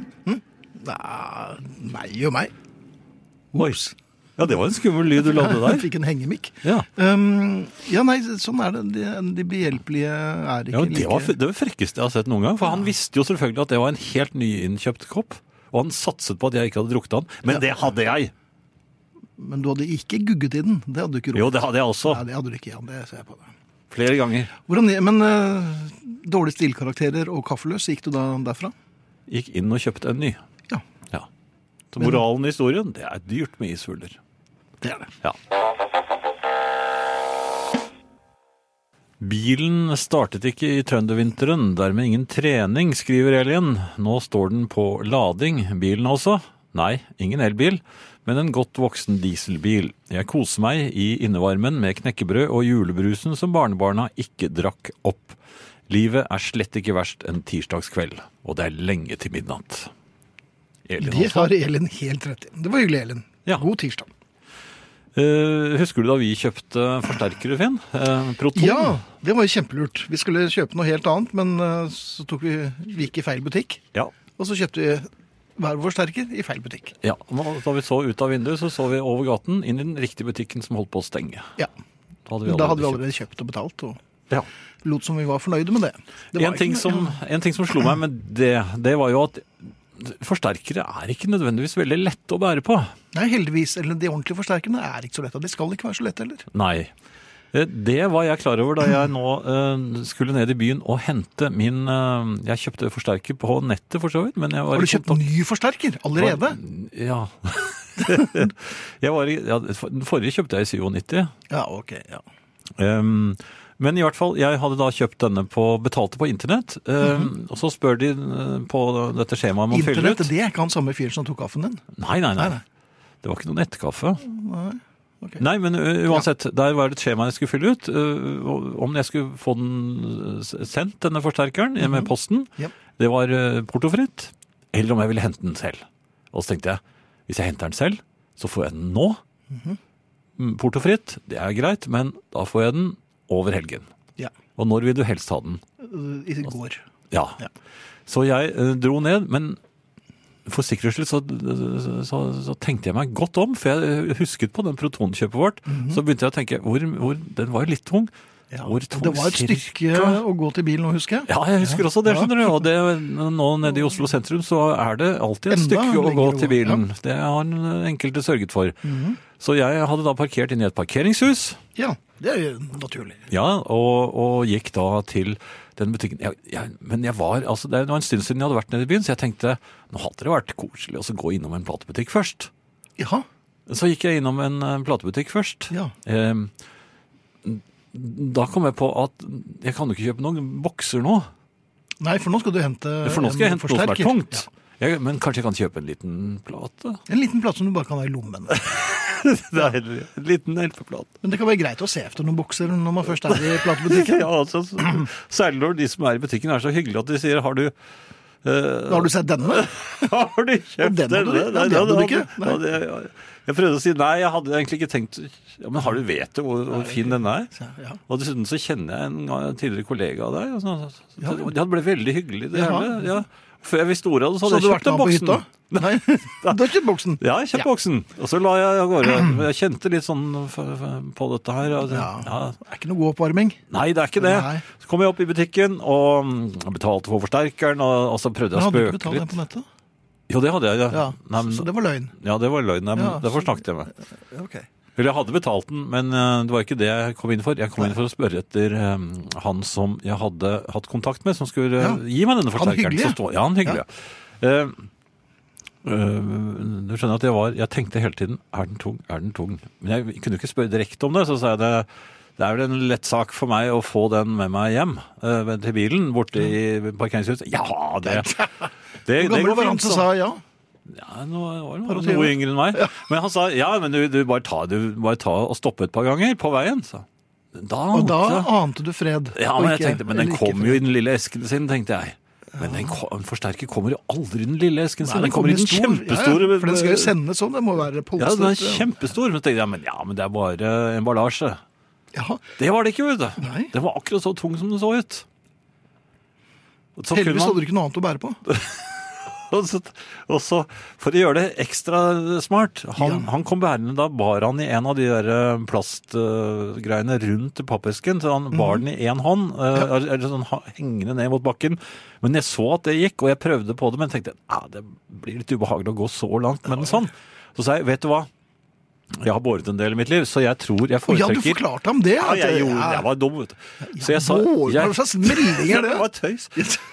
Nei og meg. Oi. Ja, det var en skummel lyd du lagde der. Jeg fikk en hengemikk. Ja, Ja, nei, sånn er det. De behjelpelige er ikke ja det var like... det frekkeste jeg har sett noen gang. For han visste jo selvfølgelig at det var en helt nyinnkjøpt kopp. Og han satset på at jeg ikke hadde drukket den. Men det hadde jeg! Men du hadde ikke gugget i den. Det hadde du ikke råd. Jo, det hadde jeg også. Nei, det hadde du ikke, Jan. Det ser jeg på deg. Flere ganger. Men dårlige stilkarakterer og kaffeløs, gikk du da derfra? Gikk inn og kjøpte en ny. Ja, Ja. Så moralen i historien, det er dyrt med ishuller. det er det. Ja. Bilen startet ikke i trøndervinteren, dermed ingen trening, skriver Elin. Nå står den på lading, bilen altså. Nei, ingen elbil, men en godt voksen dieselbil. Jeg koser meg i innevarmen med knekkebrød og julebrusen som barnebarna ikke drakk opp. Livet er slett ikke verst en tirsdagskveld, og det er lenge til midnatt. Elin Det også. har Elin helt rett i. Det var hyggelig, Elin. Ja. God tirsdag. Husker du da vi kjøpte forsterkere, Finn? Proton? Ja, det var jo kjempelurt. Vi skulle kjøpe noe helt annet, men så vi gikk i feil butikk. Ja. Og så kjøpte vi hver vår forsterker i feil butikk. Ja, da vi så ut av vinduet, så vi over gaten inn i den riktige butikken som holdt på å stenge. Ja, Da hadde da hadde vi allerede kjøpt og betalt, og Ja. lot som vi var fornøyde med det. Det var En ting som slo meg med det var jo at forsterkere er ikke nødvendigvis veldig lette å bære på. Nei, heldigvis. Eller de ordentlige forsterkerne er ikke så lette. De skal ikke være så lette heller. Nei. Det var jeg klar over da jeg nå skulle ned i byen og hente min Jeg kjøpte forsterker på nettet, for så vidt. Men jeg var Har du i kjøpt kontakt- ny forsterker allerede? Ja. Den forrige kjøpte jeg i 97. Ja, ok. Ja. Men i hvert fall, jeg hadde da kjøpt denne betalte på internett, og så spør de på dette skjemaet man fyller ut. Internett, det er ikke han samme fyren som tok kaffen din? Nei. Nei. Det var ikke noen nettkaffe. Ok. Nei, men uansett, der var det et skjema jeg skulle fylle ut, om jeg skulle få den sendt, denne forsterkeren, med posten. Ja. Det var portofritt, eller om jeg ville hente den selv. Og så tenkte jeg, hvis jeg henter den selv, så får jeg den nå. Portofritt, det er greit, men da får jeg den over helgen. Ja. Og når vil du helst ha den? I går. Ja. Ja. Så jeg dro ned, men for sikkerhets skyld så tenkte jeg meg godt om, for jeg husket på den protonkjøpet vårt, så begynte jeg å tenke, den var jo litt tung. Ja. Hvor tung Det var et stykke å gå til bilen nå, husker jeg. Ja, jeg husker også det, skjønner du. Og nå nede i Oslo sentrum så er det alltid et Enda stykke å gå lenger å til gå, bilen. Det har enkelte sørget for. Så jeg hadde da parkert inn i et parkeringshus. Ja, det er jo naturlig. Ja, og gikk da til den butikken. Men det var en stund siden jeg hadde vært nede i byen, så jeg tenkte, nå hadde det vært koselig å gå innom en platebutikk først. Ja, Så gikk jeg innom en platebutikk først. ja. Da kom jeg på at jeg kan jo ikke kjøpe noen bokser nå. Nei, for nå skal du hente For nå skal jeg hente noe som er forsterker. tungt. Ja. Men kanskje jeg kan kjøpe en liten plate? En liten plate som du bare kan ha i lommen. Det er en liten LP-plate. Men det kan være greit å se efter noen bukser når man først er i platebutikken. Ja, altså, særlig når de som er i butikken er så hyggelige at de sier, har du Har du sett denne? Har du kjøpt Og den hadde du- denne? ja, det hadde du ikke. Ja, jeg prøvde å si, nei, jeg hadde egentlig ikke tenkt, ja, men har du vet hvor fin den er? Ja. Og dessuten så kjenner jeg en tidligere kollega av deg. Ja. Det ble veldig hyggelig, det Ja. hele. Ja. Før jeg visste ordet av det, så Så hadde hadde du jeg vært kjøpt med den på boksen. hytta? Nei, du har kjøpt boksen. Ja, jeg kjøpte Ja. boksen. Og så la jeg av gårde. Jeg kjente litt sånn på dette her. Ja. Ja. Det er ikke noe god oppvarming. Nei, det er ikke det. Nei. Så kom jeg opp i butikken og betalte for forsterkeren, og så prøvde Men jeg å hadde du ikke spøke betalt den litt. på nettet? Jo, det hadde jeg, ja. Ja, Nei, men, så det var løgn. ja, det var løgn. Nei, men Ja, derfor så- snakket jeg med. Ok. Eller jeg hadde betalt den, men det var ikke det jeg kom inn for. Jeg kom inn for å spørre etter han som jeg hadde hatt kontakt med, som skulle Ja. gi meg denne forsterkeren. hyggelige? Ja, han hyggelige. Du skjønner at jeg tenkte hele tiden, er den tung? Men jeg kunne jo ikke spørre direkte om det, så sa jeg det er vel en lett sak for meg å få den med meg hjem til bilen, borte i parkeringshuset. Ja, det Hvor gammel går var han fint, som så. sa ja? Ja, nå var han Par og noe tyve. yngre enn meg. Men han sa, ja, men du bare ta og stoppe et par ganger på veien, så. Og da ante du fred. Ja, og men jeg ikke- tenkte, men den eller ikke kom jo i den lille esken sin, tenkte jeg. Men en forsterker kommer jo aldri i den lille esken sin. Nei, Den kommer i den kjempestore. Ja, for den skal jo sendes sånn, det må være polstret. Ja, den er kjempestor. Men tenkte jeg, men det er bare emballasje. Ja. Det var det ikke, vet du. Nei. Det var akkurat så tung som det så ut. Heldigvis hadde du ikke noe annet å bære på. Og så, for å gjøre det ekstra smart, han kom bærende, da bar han i en av de der plastgreiene rundt pappesken, så han bar den i en hånd, eller sånn hengende ned mot bakken. Men jeg så at det gikk, og jeg prøvde på det, men tenkte, det blir litt ubehagelig å gå så langt med den sånn. Så sa jeg, vet du hva? Jeg har båret en del i mitt liv, så jeg tror jeg foretrekker... Ja, du forklarte ham det. Jeg var dum, vet du. Så jeg sa... Hva slags melding er det? Det var tøys.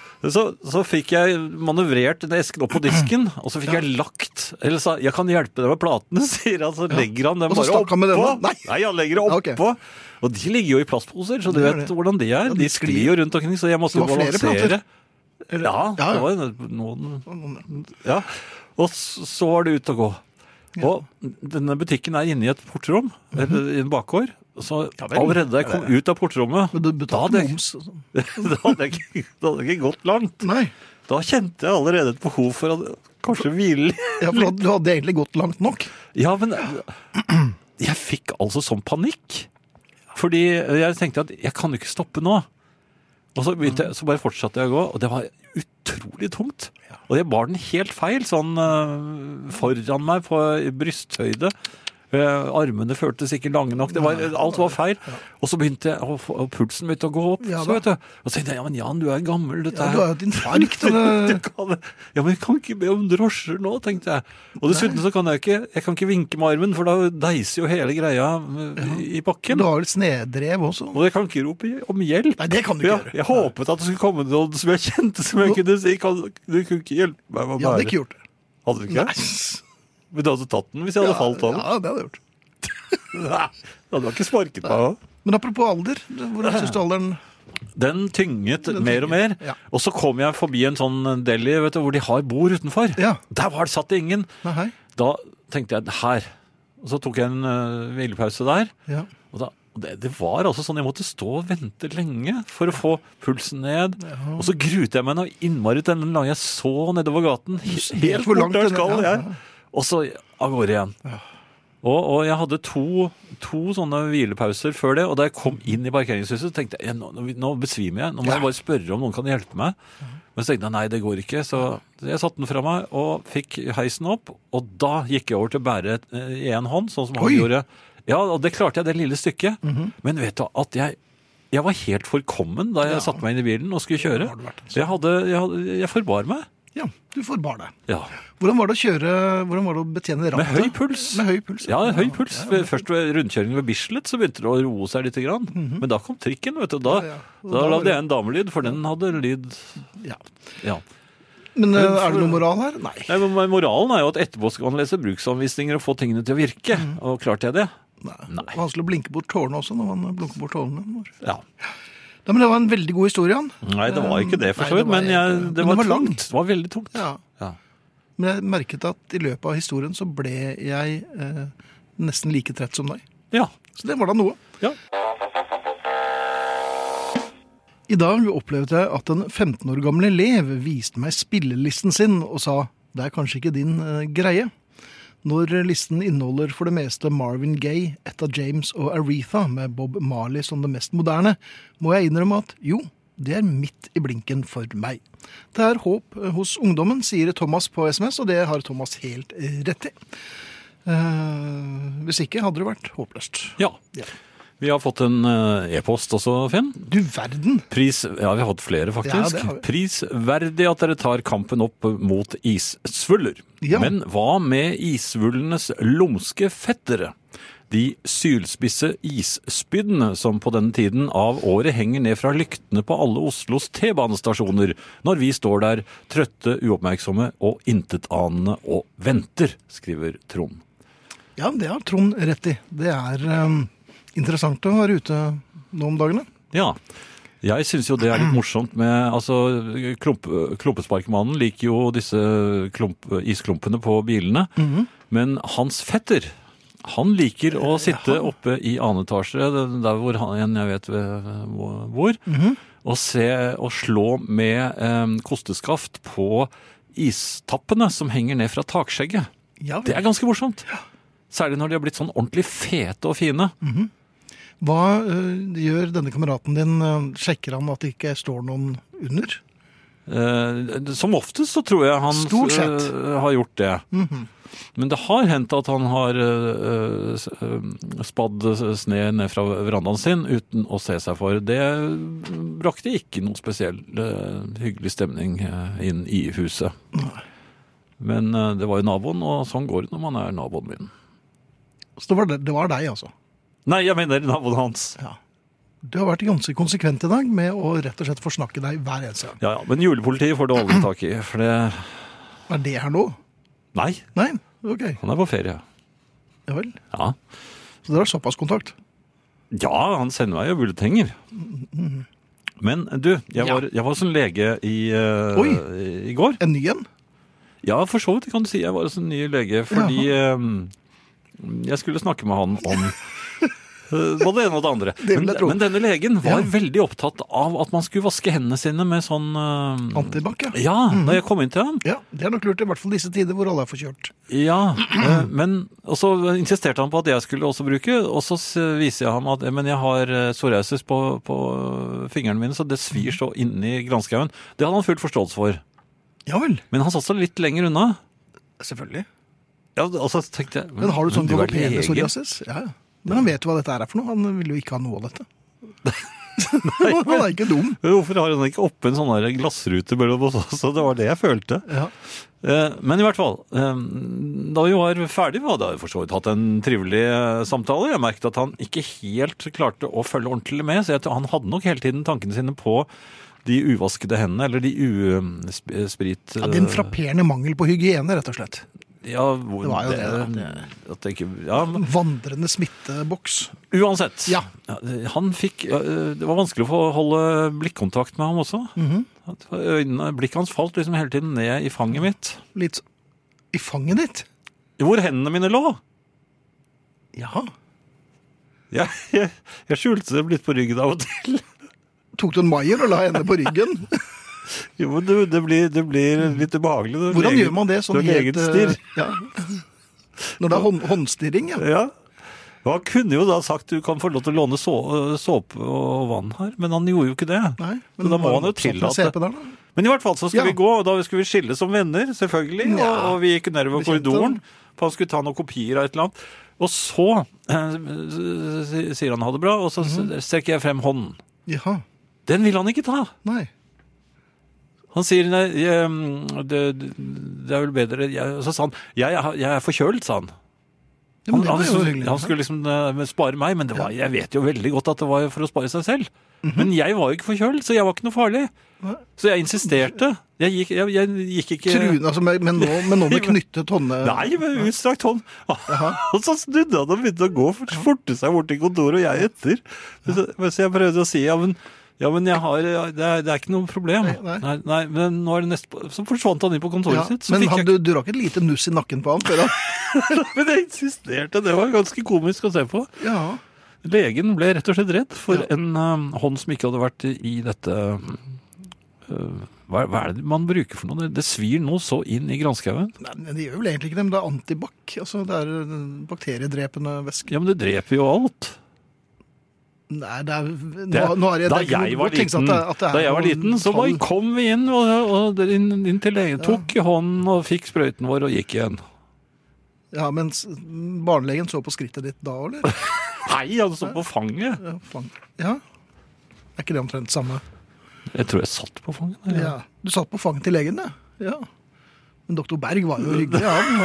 Så fikk jeg manøvrert den esken opp på disken, og så fikk jeg lagt, eller sa, jeg kan hjelpe deg med platene, sier han, så legger han dem bare oppå. Nei, han legger det oppå. Og de ligger jo i plastposer, så du vet hvordan det er. De sklir jo rundt omkring, så jeg måtte jo balansere. Ja, det var noen... Ja, og så var det ut å gå. Og denne butikken er inne i et portrom, eller i en bakgård, så allerede da jeg kom ut av portrommet, da hadde jeg ikke gått langt. Nei. Da kjente jeg allerede et behov for å kanskje hvile. Ja, for du hadde egentlig gått langt nok. Ja, men jeg fikk altså sånn panikk. Fordi jeg tenkte at jeg kan ikke stoppe nå. Og så bare fortsatte jeg å gå, og det var utrolig tungt. Og jeg bar den helt feil, sånn foran meg på brysthøyde. Armene føltes ikke lange nok. Alt var feil. Og så begynte jeg, og pulsen begynte å gå opp. Så vet du. Og så tenkte jeg, ja, men Jan, du er gammel. Dette du har jo et infarkt. Ja, men jeg kan ikke be om drosjer nå, tenkte jeg. Og dessuten så kan jeg kan ikke vinke med armen, for da deiser jo hele greia i bakken. Du har jo et snedrev også. Og jeg kan ikke rope om hjelp. Nei, det kan du ikke gjøre. Jeg håpet at det skulle komme noen som jeg kjente, som jeg kunne si, du kunne ikke hjelpe meg med å bære. Jeg hadde ikke gjort det. Hadde du ikke? Nei. Men du hadde tatt den hvis jeg hadde falt av den? Ja, det hadde jeg gjort. Nei, du hadde ikke sparket meg. Men apropos alder, hvordan synes du alderen? Den tynget mer og mer. Ja. Og så kom jeg forbi en sånn deli, vet du, hvor de har bord utenfor. Ja. Der var det satt ingen. Nei. Da tenkte jeg, her. Og så tok jeg en hvilepause der. Ja. Og det var altså sånn, jeg måtte stå og vente lenge for å få pulsen ned. Ja. Og så gruet jeg meg noe innmari til den lange jeg så nedover gaten. Helt hvor langt der skal jeg. Og så av gårde igjen. Ja. Og jeg hadde to sånne hvilepauser før det, og da jeg kom inn i parkeringshuset, tenkte jeg, nå besvimer jeg, nå må jeg bare spørre om noen kan hjelpe meg. Men så tenkte jeg, nei, det går ikke, så jeg satte den fra meg og fikk heisen opp, og da gikk jeg over til å bære i en hånd, sånn som han gjorde. Ja, og det klarte jeg det lille stykket, men vet du at jeg var helt forkommen da jeg satte meg inn i bilen og skulle kjøre. Så jeg forbar meg. Ja, du forbar deg. Ja. Hvordan var det å betjene rattet? Med høy puls. Ja, høy puls. Først ved rundkjøringen ved Bislett så begynte det å roe seg litt grann. Men da kom trikken, vet du. Da lagde jeg en damelyd, for den hadde lyd. Ja. Men er det noe moral her? Nei. Men moralen er jo at etterpå skal man lese bruksanvisninger og få tingene til å virke. Og klarte jeg det? Nei. Vanskelig å blinke bort tårene også når man blunker bort tårene. Ja. Ja, men det var en veldig god historie, Jan. Nei, det var ikke det for så vidt, men det var tungt. Det var veldig tungt. Ja. Men jeg merket at i løpet av historien så ble jeg nesten like trett som deg. Ja. Så det var da noe. Ja. I dag opplevde jeg at en 15 år gammel elev viste meg spillelisten sin og sa, det er kanskje ikke din greie. Når listen inneholder for det meste Marvin Gaye, Etta James og Aretha med Bob Marley som det mest moderne, må jeg innrømme at jo, det er midt i blinken for meg. Det er håp hos ungdommen, sier Thomas på SMS, og det har Thomas helt rett i. Hvis ikke hadde det vært håpløst. Ja. Vi har fått en e-post også, Finn. Du verden! Vi har fått flere faktisk. Ja, prisverdig at dere tar kampen opp mot issvuller. Ja. Men hva med issvullenes lumske fettere? De sylspisse isspyddene som på denne tiden av året henger ned fra lyktene på alle Oslos T-banestasjoner, når vi står der trøtte, uoppmerksomme og intetanende og venter, skriver Trond. Ja, det har Trond rett i. Det er... interessant å være ute nå om dagene. Ja, jeg synes jo det er litt morsomt med, altså, klumpesparkmannen liker jo disse isklumpene på bilene, men hans fetter, Han liker å sitte oppe i annen etasje, der hvor jeg vet hvor, og slå med kosteskaft på istappene som henger ned fra takskjegget. Ja, det ganske morsomt. Særlig når de har blitt sånn ordentlig fete og fine. Hva gjør denne kameraten din? Sjekker han at det ikke står noen under? Som oftest så tror jeg han har gjort det. Men det har hendt at han har spadd sne ned fra verandaen sin uten å se seg for. Det brakte ikke noe spesiell hyggelig stemning inn i huset. Nei. Men det var jo naboen, og sånn går det når man er naboen min. Så det var deg, altså? Nei, jeg mener naboen hans. Ja. Du har vært ganske konsekvent i dag med å rett og slett forsnakke deg hver eneste gang. Ja, men julepolitiet får det aldri tak i, for det... Er det her nå? Nei. Nei, ok. Han på ferie. Ja vel. Ja. Så dere har såpass kontakt? Ja, han sender meg jo bulletenger. Men du, jeg var hos en lege i går. En ny en? Ja, for så vidt kan du si. Jeg var hos en ny lege, fordi jeg skulle snakke med han om både det ene og det andre. Men denne legen var veldig opptatt av at man skulle vaske hendene sine med sånn... Antibac, ja. Ja, når jeg kom inn til ham. Ja, det er nok lurt i hvert fall disse tider hvor alle er forkjørt. Ja, og så insisterte han på at jeg skulle også bruke, og så viser jeg ham at men jeg har psoriasis på fingrene mine, så det svir så inni granskauen. Det hadde han fullt forståelse for. Ja vel. Men han satt så litt lenger unna. Selvfølgelig. Ja, og så tenkte jeg... Men har du sånn galopperende psoriasis? Ja, ja. Men han vet jo hva dette er for noe. Han vil jo ikke ha noe av dette. Nei, han er ikke dum. Hvorfor har han ikke oppe en sånn glassrute mellom oss også? Det var det jeg følte. Ja. Men i hvert fall, da vi var ferdig, hadde jeg for så vidt hatt en trivelig samtale. Jeg merket at han ikke helt klarte å følge ordentlig med, så han hadde nok hele tiden tankene sine på de uvaskede hendene, eller de usprit... Ja, det er en frapperende mangel på hygiene, rett og slett. Ja, det var jo det. Vandrende smitteboks. Uansett. Ja. Han fikk... Det var vanskelig å holde blikkontakt med ham også. Blikket hans falt liksom hele tiden ned i fanget mitt. Litt i fanget ditt? Hvor hendene mine lå. Ja. Jeg skjulte dem litt på ryggen av og til. Tok du en maier og la henne på ryggen? Jo, men det blir litt ubehagelig. Hvordan gjør man det? Sånn helt stirr. Ja. Når det er håndstirring, ja. Ja. Han kunne jo da sagt du kan få lov til å låne såpe og vann her, men han gjorde jo ikke det. Nei, men så da må han jo tillate. Men i hvert fall så skulle vi gå, og da skulle vi skille som venner, selvfølgelig, og vi gikk nedover korridoren, for han skulle ta noen kopier av et eller annet. Og så sier han ha det bra, og så strekker jeg frem hånden. Jaha. Den vil han ikke ta. Nei. Han sier, nei, det er vel bedre, så sa han, jeg er forkjølt, sa han. Ja, men det var jo hyggelig. Han skulle liksom spare meg, men jeg vet jo veldig godt at det var for å spare seg selv. Men jeg var jo ikke forkjølt, så jeg var ikke noe farlig. Så jeg insisterte. Jeg gikk ikke... Trune, altså, men nå med knyttet hånde... Nei, med utstrakt hånd. Og så snudde han og begynte å gå, forte seg bort til kontoret, og jeg etter. Så jeg prøvde å si, ja, men jeg har, det er ikke noe problem. Nei, men nå er det så forsvant han inn på kontoret sitt. Men du rakk et lite nuss i nakken på han før han. Men jeg insisterte, det var ganske komisk å se på. Ja. Legen ble rett og slett redd for en hånd som ikke hadde vært i dette... Hva er det man bruker for noe? Det svir nå så inn i granskauen. Nei, det gjør vel egentlig ikke det, men det er antibac. Altså, det er bakteriedrepende væske. Ja, men det dreper jo alt. Nei, da jeg var liten, så kom vi inn inn til legen, tok i hånden og fikk sprøyten vår og gikk igjen. Ja, mens barnelegen så på skrittet ditt da, eller? Nei, han så på fanget. Ja. Er ikke det omtrent samme? Jeg tror jeg satt på fanget. Eller? Ja, du satt på fanget til legen, ja. Men doktor Berg var jo hyggelig,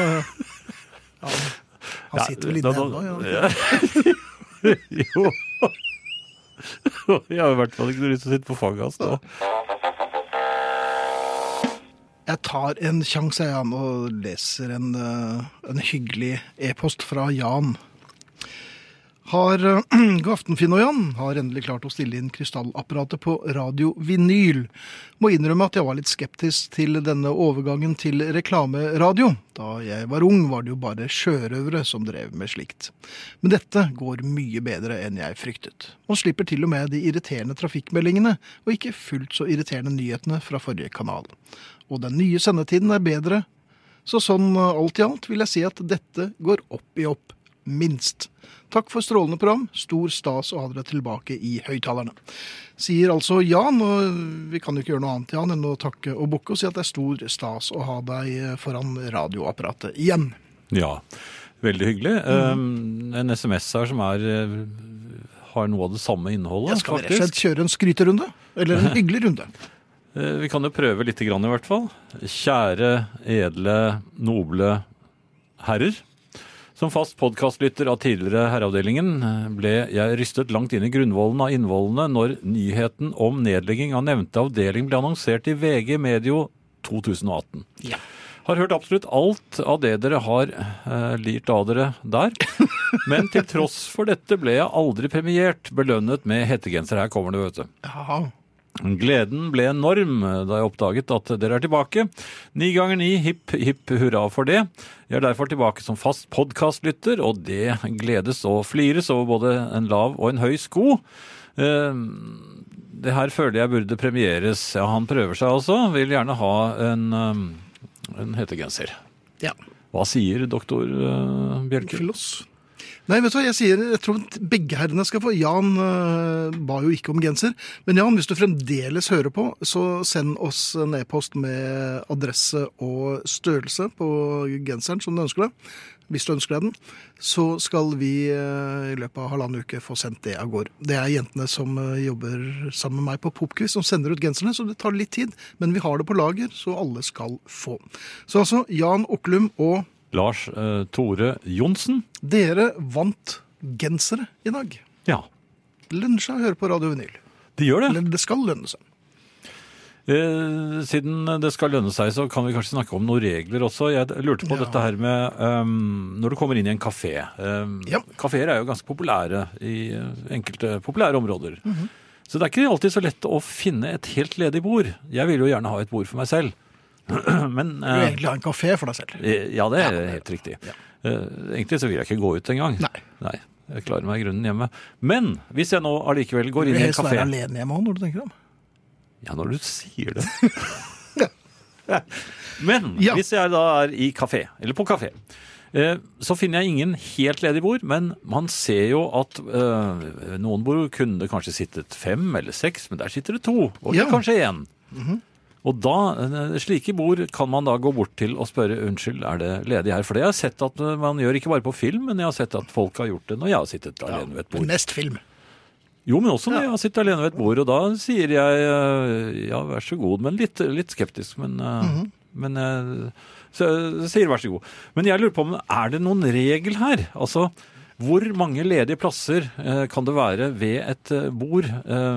han sitter vel inne ennå, ja. Jo. Jeg har i hvert fall ikke lyst til å sitte på fanget hans da. Jeg tar en sjanse og leser en hyggelig e-post fra Jan. har Aftenfinn og Jan har endelig klart å stille inn krystallapparatet på Radio Vinyl. Må innrømme at jeg var litt skeptisk til denne overgangen til reklameradio. Da jeg var ung var det jo bare sjørøvere som drev med slikt. Men dette går mye bedre enn jeg fryktet. Man slipper til og med de irriterende trafikkmeldingene, og ikke fullt så irriterende nyhetene fra forrige kanal. Og den nye sendetiden er bedre, så sånn alt i alt vil jeg si at dette går opp i opp, minst. Takk for strålende program. Stor stas å ha dere tilbake i høyttalerne. Sier altså Jan, og vi kan jo ikke gjøre noe annet, Jan, enn å takke og bukke og si at det er stor stas å ha deg foran radioapparatet igjen. Ja, veldig hyggelig. En SMS her som har noe av det samme innholdet, Jeg skal faktisk. rett og slett kjøre en skryterunde, eller en hyggelig runde. Vi kan jo prøve litt grann i hvert fall. Kjære, edle, noble herrer. Som fast podcastlytter av tidligere herreavdelingen ble jeg rystet langt inn i grunnvollen av innvollene når nyheten om nedlegging av nevnte avdeling ble annonsert i VG Medio 2018. Ja. Har hørt absolutt alt av det dere har lirt av dere der. Men til tross for dette ble jeg aldri premiert, belønnet med hettegenser. Her kommer det, vet du. Ja. Gleden ble enorm da jeg oppdaget at dere er tilbake. 9 ganger 9, hipp, hipp, hurra for det. Jeg er derfor tilbake som fast podcastlytter, og det gledes og flires over både en lav og en høy sko. Det her føler jeg burde premieres. Ja, han prøver seg altså. Vil gjerne ha en hettegenser. Ja. Hva sier doktor Bjelke? Filos. Nei, vet du hva, jeg tror begge herrene skal få. Jan ba jo ikke om genser. Men Jan, hvis du fremdeles hører på, så send oss en e-post med adresse og størrelse på genseren som du ønsker deg. Hvis du ønsker deg den, så skal vi i løpet av 1,5 uke få sendt det av gårde. Det er jentene som jobber sammen med meg på Popquiz som sender ut genserne, så det tar litt tid. Men vi har det på lager, så alle skal få. Så altså, Jan Oklum og Lars Tore Jonsen. Dere vant gensere i dag. Ja. Det lønner seg å høre på Radio Vinyl. Det gjør det. Eller det skal lønne seg. Siden det skal lønne seg, så kan vi kanskje snakke om noen regler også. Jeg lurte på dette her med når du kommer inn i en kafé. Ja. Kaféer er jo ganske populære i enkelte populære områder. Så det er ikke alltid så lett å finne et helt ledig bord. Jeg vil jo gjerne ha et bord for meg selv. Men, Du vil egentlig ha en kafé for deg selv. Ja, det er helt riktig. Ja. Egentlig så vil jeg ikke gå ut en gang. Nei. Jeg klarer meg i grunnen hjemme. Men hvis jeg nå allikevel går inn i en helst kafé... være alene hjemme også, når du tenker om. Ja, når du sier det. Men hvis jeg da er i kafé, eller på kafé, så finner jeg ingen helt ledig bord, men man ser jo at noen bord kunne det kanskje sittet 5 eller 6, men der sitter det 2, og kanskje 1. Og da, slike bord kan man da gå bort til og spørre, unnskyld, er det ledig her? For det har jeg sett at man gjør ikke bare på film, men jeg har sett at folk har gjort det når jeg har sittet alene ved et bord. Men mest film. Jo, men også når jeg har sittet alene ved et bord, og da sier jeg, ja, vær så god, men litt skeptisk, men så jeg sier vær så god. Men jeg lurer på om, er det noen regel her? Altså, hvor mange ledige plasser kan det være ved et bord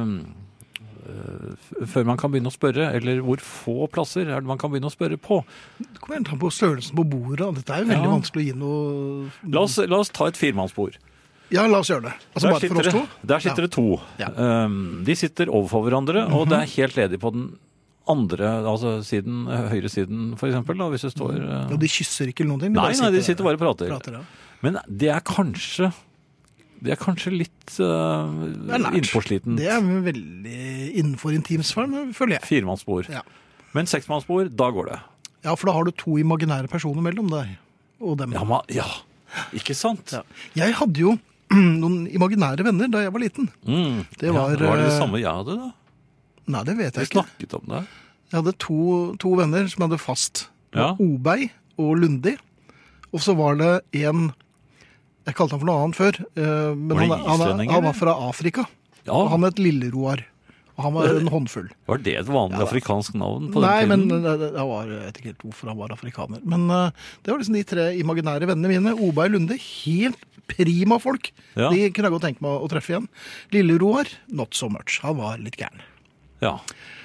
før man kan begynne å spørre, eller hvor få plasser er det man kan begynne å spørre på? Det kommer gjerne på størrelsen på bordet. Dette er jo veldig vanskelig å gi noe... La oss ta et firmannsbord. Ja, la oss gjøre det. Altså bare for oss to? Der sitter det 2. Ja. De sitter overfor hverandre, og det er helt ledig på den andre, altså høyre siden for eksempel, da, hvis det står... Og de kysser ikke eller noen ting? Nei, de sitter bare og prater. Ja. Men det er kanskje litt innpåsliten. Det er veldig innenfor intimsfæren, føler jeg. 4-mannsbord. Ja. Men 6-mannsbord, da går det. Ja, for da har du 2 imaginære personer mellom deg og dem. Ja, ikke sant? Ja. Jeg hadde jo noen imaginære venner da jeg var liten. Det var det samme jeg hadde da? Nei, det vet jeg ikke. ikke. Snakket om det. Jeg hadde to venner som jeg hadde fast. Ja. Obei og Lundi. Og så var det en... Jeg kalte han for noe annet før. Men han var fra Afrika. Ja. Og han het Lille-Roar. Og han var en håndfull. Var det et vanlig afrikansk navn på den Nei, tiden? men jeg vet ikke helt hvorfor han var afrikaner. Men det var liksom de 3 imaginære vennene mine. Obei og Lundi, helt prima folk. Ja. De kunne jeg godt tenke meg å treffe igjen. Lille-Roar, not so much. Han var litt gæren. Ja.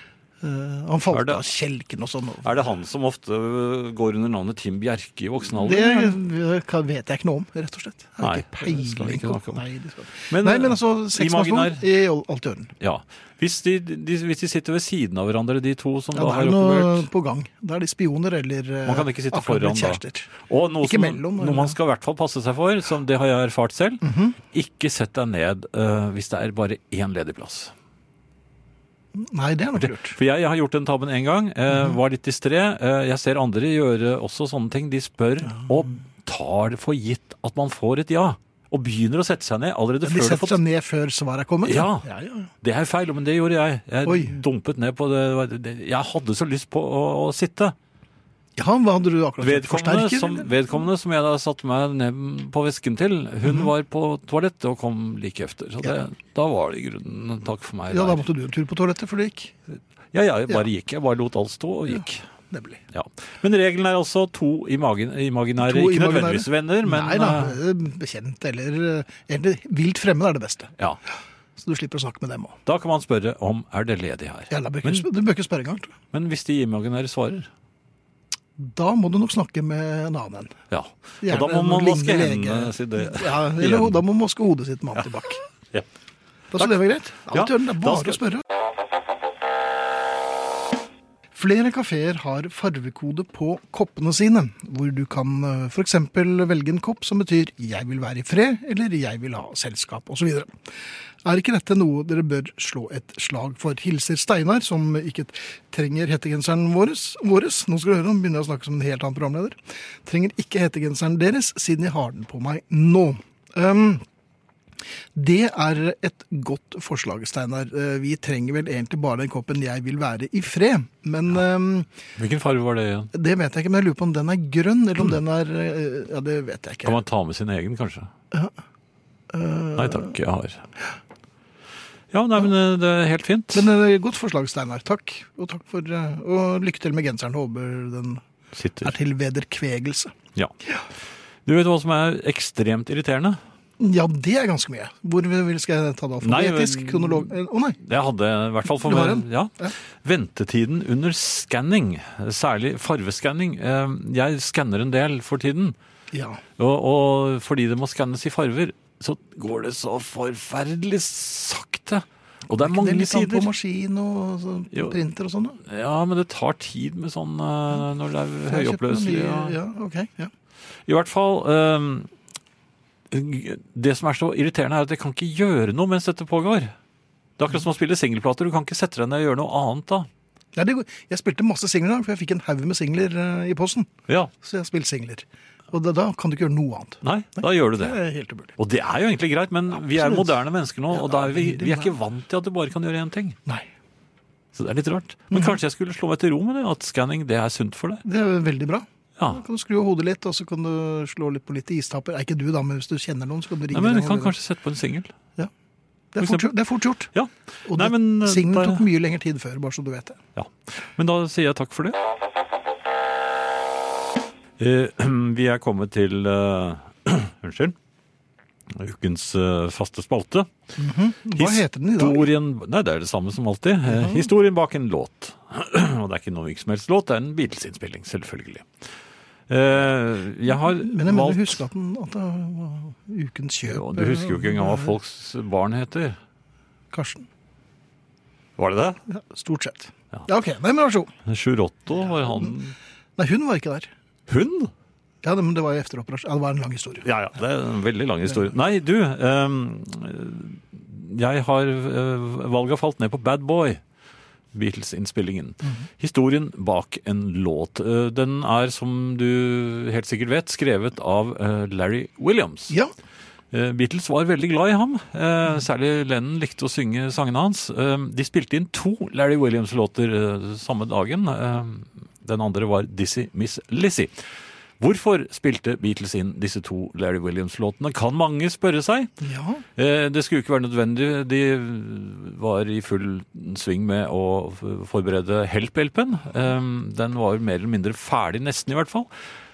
Han falt av kjelken og sånn. Er det han som ofte går under navnet Tim Bjerke i voksen alder? Det vet jeg ikke noe om, rett og slett. Nei, det skal vi ikke snakke om. Nei, men altså, sexmannsmål er alt i orden. Ja, hvis de sitter ved siden av hverandre, de to som da har oppbevart. Det er noe på gang. Da er de spioner eller man kan ikke sitte foran da. Og noe man skal i hvert fall passe seg for, som det har jeg erfart selv, ikke sett deg ned hvis det er bare én ledig plass. Nei, det er nok lurt. For jeg har gjort den tabben en gang, var litt distré. Jeg ser andre gjøre også sånne ting. De spør og tar det for gitt at man får et ja. Og begynner å sette seg ned allerede før de setter seg ned før svaret er kommet? Ja, det er feil, men det gjorde jeg. Jeg dumpet ned på det. Jeg hadde så lyst på å sitte. Ja, hva hadde du akkurat forsterket? Vedkommende som jeg da satte meg ned på vesken til, hun var på toalettet og kom like efter. Så da var det i grunnen takk for meg. Ja, da måtte du en tur på toalettet for det gikk? Ja, jeg bare gikk. Jeg bare lot alt stå og gikk. Ja, nemlig. Ja. Men regelen er altså to imaginære, ikke nødvendigvis venner, men... Nei da, bekjent eller vilt fremmed er det beste. Ja. Så du slipper å snakke med dem også. Da kan man spørre om er det ledig her. Ja, du bør ikke spørre engang. Men hvis de imaginære svarer... Da må du nok snakke med en annen. Ja, og da må man vaske hendene sine. Ja, eller da må man vaske hodet sitt med antibac. Ja. Da så det var greit. Alt det er bare å spørre. Flere kaféer har farvekode på koppene sine, hvor du kan for eksempel velge en kopp som betyr «jeg vil være i fred» eller «jeg vil ha selskap» og så videre. Er ikke dette noe dere bør slå et slag for? Hilser Steinar, som ikke trenger hettegenseren våres. Nå skal du høre, han begynner å snakke som en helt annen programleder. Trenger ikke hettegenseren deres, siden jeg har den på meg nå. Det er et godt forslag, Steinar. Vi trenger vel egentlig bare den koppen «jeg vil være i fred». Men hvilken farge var det igjen? Det vet jeg ikke, men jeg lurer på om den er grønn, eller om den er... Ja, det vet jeg ikke. Kan man ta med sin egen, kanskje? Ja. Nei takk, jeg har... Ja, nei, men det er helt fint. Men godt forslag, Steinar. Takk. Og takk for, og lykke til med genseren. Håper den er til vederkvegelse. Ja. Du vet hva som er ekstremt irriterende? Ja, det er ganske mye. Hvor skal jeg ta det? Alfabetisk, kronolog? Nei. Det hadde i hvert fall for meg. Ja. Ventetiden under scanning, særlig farvescanning. Jeg scanner en del for tiden. Ja. Og fordi det må scannes i farver, så går det så forferdelig sakte. Og det er mange sider. På maskin og printer og sånn? Ja, men det tar tid med sånn når det er høyoppløselig. Ja, ok. Ja. I hvert fall, det som er så irriterende er at jeg kan ikke gjøre noe mens dette pågår. Det er akkurat som å spille singleplater. Du kan ikke sette deg ned og gjøre noe annet da. Ja, jeg spilte masse singler, for jeg fikk en haug med singler i posten. Ja. Så jeg spilte singler. Og da kan du ikke gjøre noe annet. Nei, da gjør du det. Det er helt umulig. Og det er jo egentlig greit, men vi er moderne mennesker nå, og da er vi er ikke vant til at du bare kan gjøre én ting. Nei. Så det er litt rart. Men kanskje jeg skulle slå meg til ro med det, at scanning, det er sunt for deg? Det er veldig bra. Ja. Da kan du skru hodet litt, og så kan du slå litt på litt istapper. Er ikke du da, men hvis du kjenner noen, så kan du ringe. Nei, men du kan kanskje sette på en singel. Ja. Det er fort gjort. Ja. Og singel tok mye lengre tid før, bare så du vet det. Ja. Men da sier jeg takk for det. Vi er kommet til unnskyld, ukens faste spalte. Hva heter den i dag? Nei, det er det samme som alltid. Historien bak en låt. Og det er ikke noe som helst låt, det er en Beatles-innspilling, selvfølgelig. Jeg har men jeg mener, husk at det var ukens kjøp. Jo, du husker jo ikke engang hva folks barn heter. Karsten. Var det det? Ja, stort sett. Ja, ok. Nei, men vær så god. Sjurotto var han... Nei, hun var ikke der. Hun? Ja, men det var jo efteroperasjon. Ja, det var en lang historie. Ja, det er en veldig lang historie. Nei, du, jeg har valget falt ned på Bad Boy, Beatles-innspillingen. Historien bak en låt. Den er, som du helt sikkert vet, skrevet av Larry Williams. Ja. Beatles var veldig glad i ham. Særlig Lennon likte å synge sangene hans. De spilte inn 2 Larry Williams-låter samme dagen. Den andre var Dizzy Miss Lizzy. Hvorfor spilte Beatles inn disse 2 Larry Williams-låtene, kan mange spørre seg. Ja. Det skulle ikke være nødvendig. De var i full sving med å forberede Help-LPen. Den var mer eller mindre ferdig, nesten i hvert fall.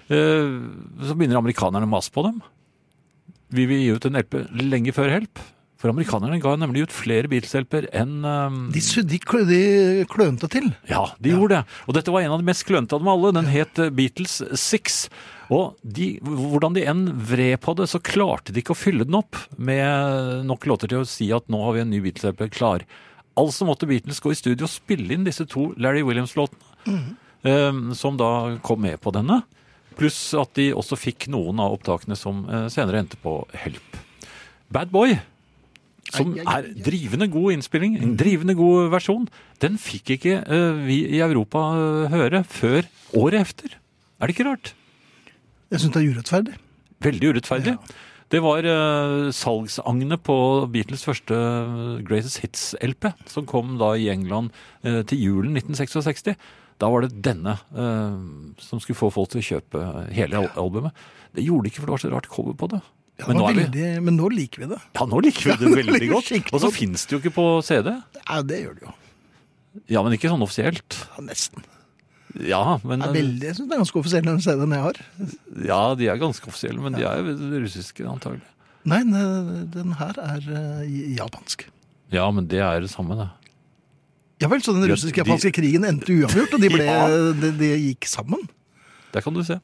Så begynner amerikanerne å mase på dem. Vi vil gi ut en LP lenge før Help. For amerikanerne ga nemlig ut flere Beatles-LP-er enn... De klønte til. Ja, de gjorde det. Og dette var en av de mest klønte av dem alle. Den het Beatles 6. Og hvordan de enn vred på det, så klarte de ikke å fylle den opp med nok låter til å si at nå har vi en ny Beatles-LP klar. Altså måtte Beatles gå i studio og spille inn disse 2 Larry Williams-låtene, som da kom med på denne. Pluss at de også fikk noen av opptakene som senere endte på Help. Bad Boy, som er drivende god innspilling, en drivende god versjon, den fikk ikke vi i Europa høre før året efter. Er det ikke rart? Jeg synes det er urettferdig. Veldig urettferdig. Ja. Det var salgsagene på Beatles første Greatest Hits-LP, som kom da i England til julen 1966. Da var det denne som skulle få folk til å kjøpe hele albumet. Det gjorde de ikke, for det var så rart cover på det. Ja, men nå liker vi det. Ja, nå liker vi det veldig godt. Og så finnes det jo ikke på CD. Ja, det gjør det jo. Ja, men ikke sånn offisielt. Ja, nesten. Ja, men... Jeg synes det er ganske offisielt den CD-en jeg har. Ja, de er ganske offisielle, men de er russiske antagelig. Nei, den her er japansk. Ja, men det er det samme, det. Ja vel, så den russisk-japanske krigen endte uavgjort, og de gikk sammen. Der kan du se.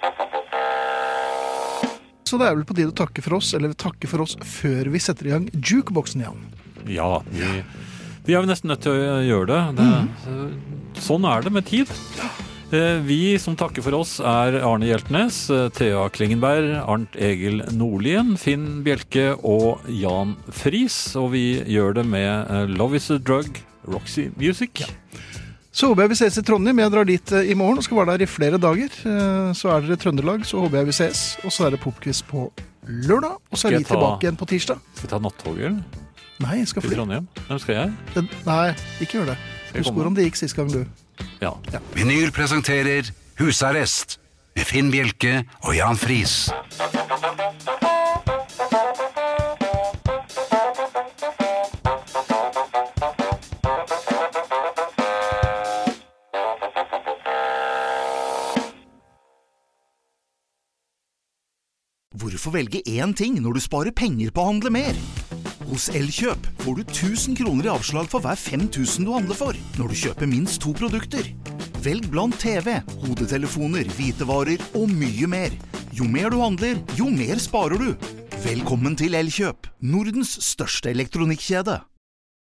Så det er vel på tide å takke for oss, eller takke for oss før vi setter i gang jukeboksen igjen. Ja, vi er jo nesten nødt til å gjøre det. Sånn er det med tid. Vi som takker for oss er Arne Hjeltnes, Thea Klingenberg, Arnt Egil Nordlien, Finn Bjelke og Jan Friis. Og vi gjør det med Love is a Drug, Roxy Music. Ja. Så håper jeg vi ses i Trondheim. Jeg drar dit i morgen og skal være der i flere dager. Så er dere i Trøndelag, så håper jeg vi ses. Og så er det popquiz på lørdag, og så er vi tilbake igjen på tirsdag. Skal vi ta nattog, eller? Nei, jeg skal fly. Til Trondheim? Hvem skal jeg? Nei, ikke gjør det. Husk hvordan det gikk sist gang, du. Ja. Vinyl presenterer Husarrest med Finn Bjelke og Jan Friis. Hvorfor velge én ting når du sparer penger på å handle mer? Hos Elkjøp får du 1000 kroner i avslag for hver 5000 du handler for, når du kjøper minst 2 produkter. Velg blant TV, hodetelefoner, hvitevarer og mye mer. Jo mer du handler, jo mer sparer du. Velkommen til Elkjøp, Nordens største elektronikkjede.